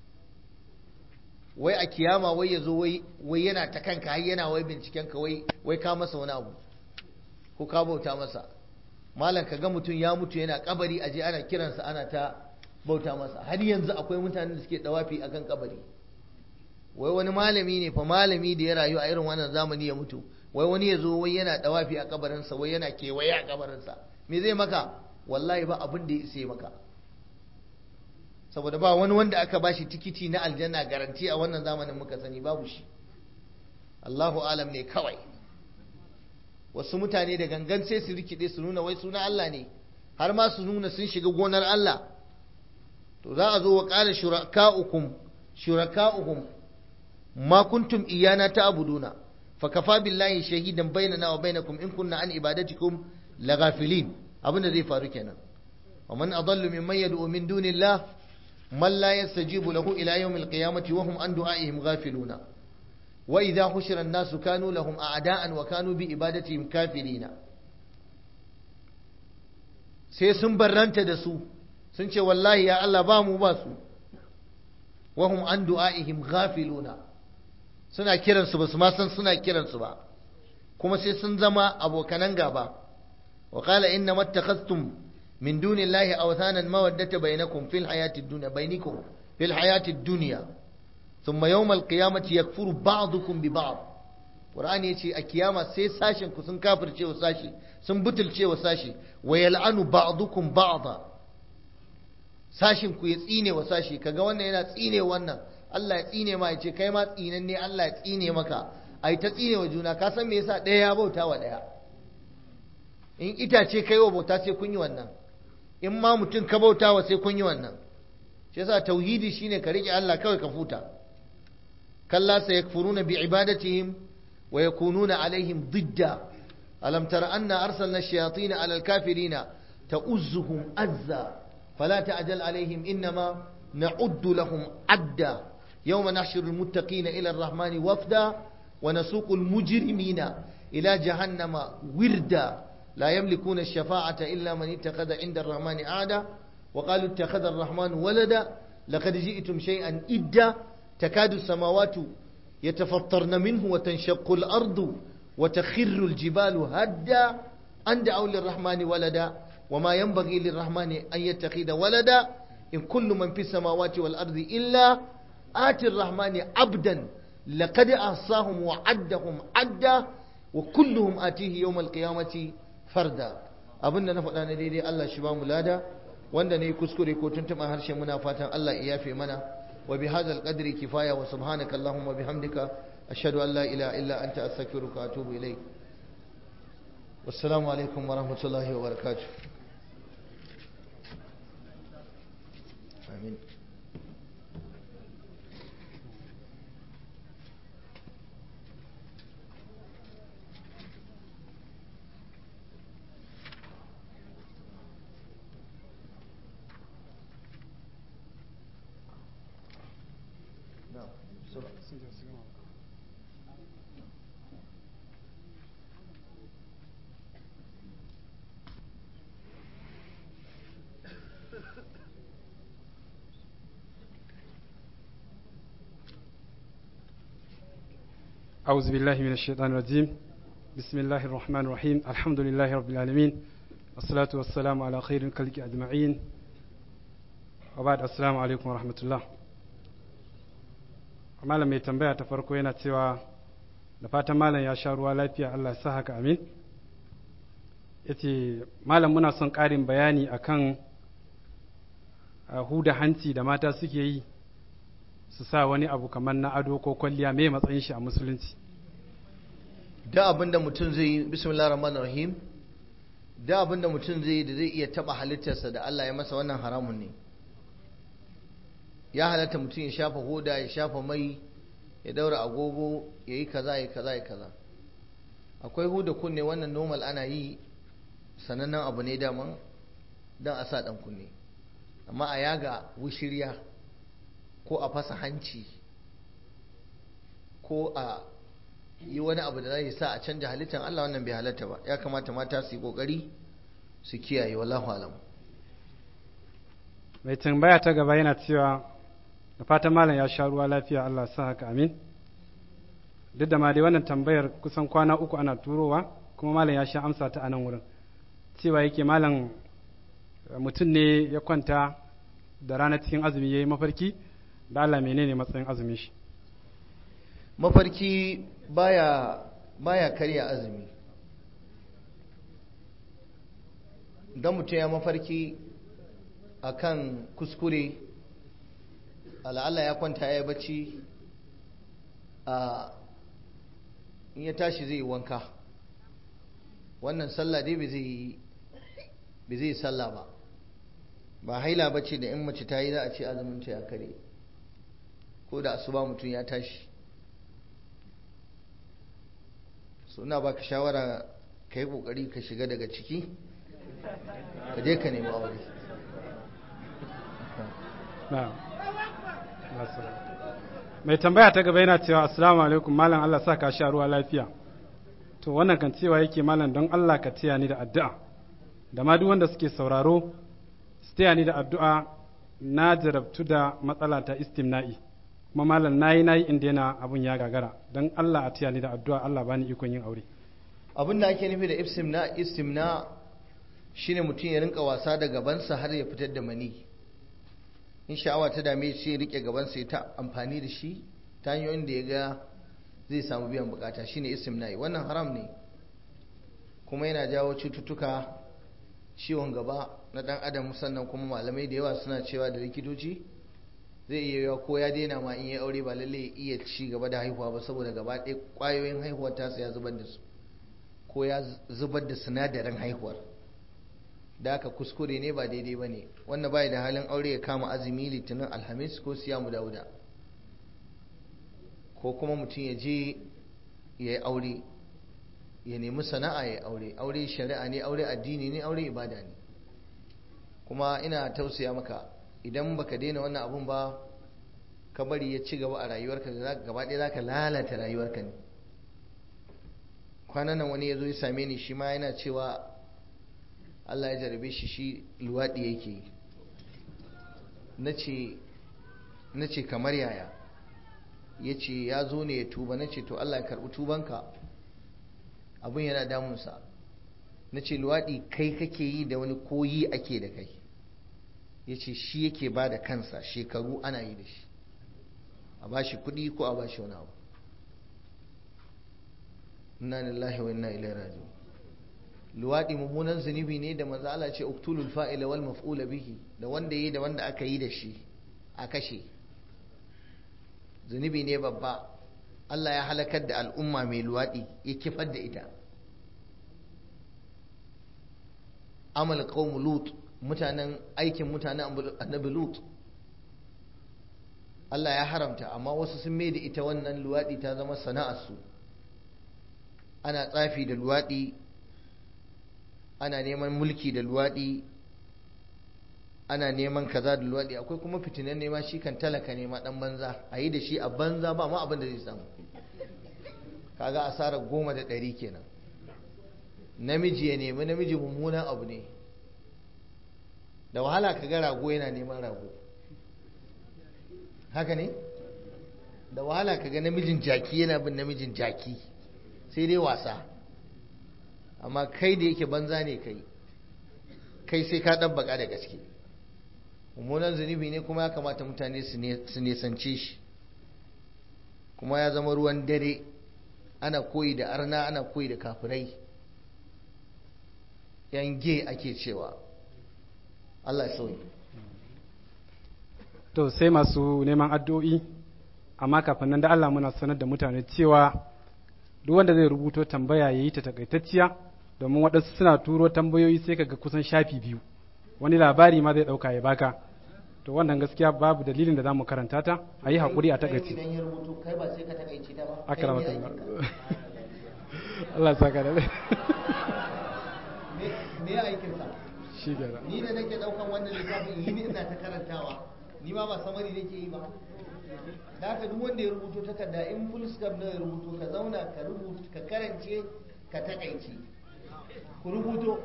Wai a kiyama wai ya zo wai yana ta kanka har yana wai binciken ka wai wai ka masa wani abu ko ka bauta masa. Malam ka ga mutum ya mutu yana kabari aje ana kiransa ana ta bauta masa. Har yanzu akwai mutanen da suke dawafi akan kabari. Wai wani malami ne fa, malami da ya rayu a irin wannan zamani ya mutu, wai wani ya zo wai yana dawafi a kabarinsa, wai yana kewaye a kabarinsa. Me zai maka? Wallahi ba abin da ya isa maka. Saboda ba wani wanda aka bashi tikiti na aljanna garanti a wannan zamanin muka sani, babu shi. Allahu alam ne kawai. Wasu mutane da gangan sai su rikide su nuna wai suna Allah ne, har ma su nuna sun shiga gonar Allah. To za a zo wa qala shuraka'ukum shuraka'uhum ma kuntum iyana ta'buduna fa kafa billahi shahidan bainana wa bainakum in kunna an ibadatikum laghafilin. Abin da zai faru kenan. Wa man adallu mimman yad'u min dunillah man la yastajibu lahu ila yawmil qiyamati wa hum an du'aihim ghafiluna wa idha hushira an-nasu kanu lahum a'da'an wa kanu bi ibadatihim kafirina. Sai sun barranta da su sun ce wallahi ya Allah ba mu ba su, wa hum an du'aihim ghafiluna, suna kiransu ba su ma san suna kiransu ba, kuma sai sun zama abokanan gaba. Wa qala inna mattakhadhtum min dunillahi awthanan mawaddata bainakum fil hayati dunya bainakum fil hayati dunya thumma yawm alqiyamati yakfuru ba'dukum bi ba'd. Qur'ani yace a kiyama sai sashin ku sun kafirce wa sashi, sun butulce wa sashi, wa yal'anu ba'dukum ba'da, sashin ku ya tsine wa sashi. Kaga wannan yana tsine wannan, Allah ya tsine ma, ya ce kai ma tsinan ne, Allah ya tsine maka, ai ta tsine wa juna. Ka san me yasa ɗaya ya bauta wa ɗaya? In itace kai wa bauta sai kun yi wannan, in ma mutum ka bauta wa sai kun yi wannan. Shi yasa tauhidi shine ka rike Allah kawai ka futa. kalla sayakfuruna bi ibadatihim wa yakununa alaihim didda alam tara anna arsalna ash-shayatin ala al-kafirina ta'uzzuhum azza fala ta'jal alaihim inma na'uddu lahum adda yawma nahshuru al-muttaqina ila ar-rahmani wafda wa nasuqu al-mujrimina ila jahannama wirda لا يملكون الشفاعة إلا من اتخذ عند الرحمن عادا وقالوا اتخذ الرحمن ولدا لقد جئتم شيئا إدا تكاد السماوات يتفطرن منه وتنشق الأرض وتخر الجبال هدا أن دعوا للرحمن ولدا وما ينبغي للرحمن أن يتخذ ولدا إن كل من في السماوات والأرض إلا آتي الرحمن عبدا لقد أحصاهم وعدهم عدا وكلهم آتيه يوم القيامة farda. Abinda na faɗa na daidai Allah shi ba mu lada, wanda ne kuskure ko tuntuɓa harshe muna fatan Allah ya yafe mana. Wa bi hadzal qadri kifaya wa subhanaka allahumma bihamdika ashhadu an la ilaha illa anta astaghfiruka wa atubu ilayk. Wassalamu alaikum wa rahmatullahi wa barakatuh. Amin. أعوذ بالله من الشيطان الرجيم بسم الله الرحمن الرحيم الحمد لله رب العالمين والصلاة والسلام على خير الخلق أجمعين وبعد السلام عليكم ورحمة الله. malam mai tambaya ta farko yana cewa da fatan malam ya sha ruwa lafiya, Allah ya sa haka, amin. Yace malam muna son ƙarin bayani akan huda hanci da mata suke yi su sa wani abu kamar na ado ko kwalliya, me matsayin shi a musulunci? Da abinda mutum zai yi, bismillahir rahmanir rahim, da abinda mutum zai yi da zai iya taba halittarsa da Allah ya masa, wannan haramun ne. Ya halatta mutum ya shafa hoda, ya shafa mai, ya daura agogo, ya yi kaza ya kaza ya kaza. Akwai huda kunne, wannan normal ana yi, sanannen abu ne daman don a sa dan kunne. Amma a yaga wushirya ko a fasa hanci ko a yi wani abu da zai sa a canja halittar Allah, wannan bai halatta ba. Ya kamata mata su yi kokari su kiyaye, wallahu alam. Mai tambaya ta gaba yana cewa da fatan malam ya sha ruwa lafiya, Allah sa haka, amin. Duk da ma dai wannan tambayar kusan kwana uku ana turowa kuma malam ya sha amsa ta a nan wurin, cewa yake malam mutum ne ya kwanta da rana cikin azumi ya yi mafarki, da Allah menene matsayin azumin shi? Mafarki baya baya karya azumi. Don mutum ya mafarki akan kuskure, ala'ala ya kwanta ya yi bacci, a in ya tashi zai yi wanka, wannan sallah dai bai zai yi sallah ba. Ba haila bace da in mace ta yi za a ce azumin ta ya kare, ko da asuba mutum ya tashi. So ina baka shawara ka yi kokari ka shiga daga ciki, ka je ka nemi aure. Mai tambaya ta gaba yana cewa assalamu alaikum malam, Allah sa ka sha ruwa lafiya. To wannan kan cewa yake malam don Allah ka taya ni da addu'a, da ma duk wanda suke sauraro su taya ni da addu'a, na jarabtu da matsala ta istimna'i, kuma malam nayi nayi inda yana abun ya gagara, don Allah a taya ni da addu'a, Allah bani ikon yin aure. Abin da ake nufi da istimna istimna shine mutum ya rinka wasa da gabansa har ya fitar da mani. In sha'awa ta dame shi ya rike gabansa ya ta amfani da shi ta hanyoyin da ya ga zai samu biyan bukata, shine istimna'i. Wannan haram ne kuma yana jawo cututtuka, ciwon gaba na dan adam, sannan kuma malamai da yawa suna cewa da likitoci zai iya yawa ko ya daina ma in ya aure ba lalle ya iya ci gaba da haihuwa ba, saboda gaba ɗaya ƙwayoyin haihuwar tasa ya zubar da su ko ya zubar da sinadarin haihuwar. Da aka kuskure ne, ba daidai ba ne. Wanda bai da halin aure ya kama azumi litinin alhamis ko siyamu dauda, ko kuma mutum ya je ya yi aure, ya nemi sana'a ya aure. Aure shari'a ne, aure addini ne, aure ibada ne. Kuma ina tausaya maka idan baka daina wannan abun ba, ka bari ya ci gaba a rayuwarka, gaba ɗaya za ka lalata rayuwarka ne. Kwanan nan wani ya zo ya same ni, shi ma yana cewa Allah ya jarabe shi, shi luwaɗi yake yi. Na ce kamar yaya? Ya ce ya zo ne ya tuba. Na ce to Allah ya karɓi tubanka, abin yana damunsa. Na ce luwaɗi kai kake yi da wani, koyi ake da kai? Ya ce shi yake ba da kansa, shekaru ana yi da shi, a ba shi kuɗi ko a ba shi wani abu. Inna lillahi wa inna ilaihi raji'un. Luwaɗi mummunan zunubi ne da manzo Allah ce uktulul fa'ila wal maf'ula bihi, da wanda yi da wanda aka yi da shi a kashe. Zunubi ne babba. Allah ya halakar da al'umma mai luwaɗi, ya kifar da ita. Amal qaum Lut, mutanen aikin mutanen annabi Lut, Allah ya haramta, amma wasu sun mai da ita wannan luwaɗi ta zama sana'arsu. Ana tsafi da luwaɗi, ana neman mulki da luwaɗi, ana neman kaza da luwaɗi, akwai kuma fitinan nema shi kan talaka nema ɗan banza a yi da shi a banza ba ma abin da zai samu, kaga asarar goma da ɗari kenan. Namiji ya nemi namiji mummunan abu ne, da wahala ka ga rago yana neman rago, haka ne? Da wahala ka ga namijin jaki yana bin namijin jaki, sai dai wasa. Amma kai da yake banza ne kai kai sai ka ɗabbaka da gaske. Mummunan zunubi ne kuma ya kamata mutane su nesance shi, kuma ya zama ruwan dare, ana koyi da arna, ana koyi da kafirai, yan ge ake cewa. Allah ya sauyi. To sai masu neman addu'o'i, amma kafin nan da Allah muna sanar da mutane cewa duk wanda zai rubuto tambaya ya yi ta takaitacciya, domin waɗansu suna turo tambayoyi sai kaga kusan shafi biyu, wani labari ma zai ɗauka ya baka. To wannan gaskiya babu dalilin da za mu karanta ta, a yi haƙuri a takaici. Idan ya rubuto kai ba sai ka takaici ta ba. Akara mata Allah ya saka da me ya aikin sa? Shi gara. Ni da nake daukan wannan littafin yi ne ina ta karantawa, ni ma ba samari nake yi ba. Da haka duk wanda ya rubuto takarda in full stop na ya rubuto, ka zauna ka rubuta, ka karance, ka takaici. Ku rubuto.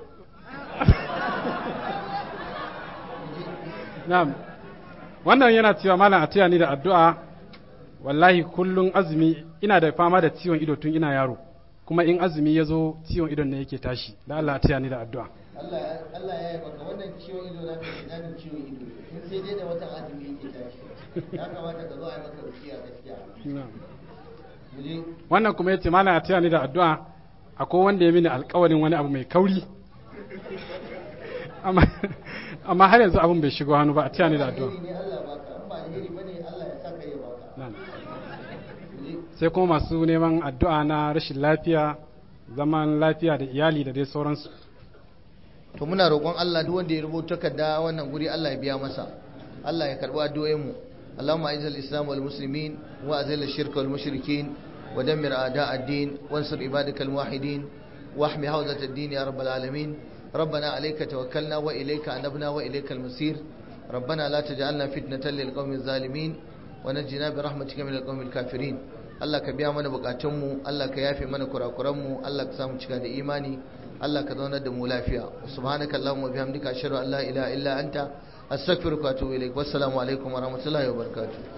Na'am. Wannan yana cewa malam a taya ni da addu'a, wallahi kullum azumi ina da fama da ciwon ido tun ina yaro, kuma in azumi ya zo ciwon idon ne yake tashi, da Allah a taya ni da addu'a. Allah ya yi maka wannan ciwon ido na kai zanin ciwon ido, in sai dai da watan azumi yake tashi, ya kamata ka zo a yi maka rukiya gaskiya. Wannan kuma yace malam a taya ni da addu'a, akwai wanda ya mini alƙawarin wani abu mai kauri, amma amma har yanzu abin bai shigo hannu ba, a taya ni da addu'a. Sai kuma masu neman addu'a na rashin lafiya, zaman lafiya da iyali da dai sauransu. To muna roƙon Allah duk wanda ya rubuta takarda wannan guri Allah ya biya masa, Allah ya karɓi addu'o'in mu. Allahumma a'izzal islam wal muslimin wa azil ash-shirka wal mushrikin wa dammir a'da' ad-din wansur ibadakal muwahhidin wa ahmi hawzat ad-din ya rabbal alamin. ربنا عليك توكلنا وإليك أنبنا وإليك المصير ربنا لا تجعلنا فتنة للقوم الظالمين ونجنا برحمتك من القوم الكافرين. Allah ka biya mana bukatunmu, Allah ka yafe mana kurakuranmu, Allah ka samu cika da imani, Allah ka zaunar da mu lafiya. Subhanaka Allahumma wa bihamdika ashhadu an la ilaha illa anta astaghfiruka wa atubu ilaik. Wassalamu alaikum wa rahmatullahi wa barakatuh.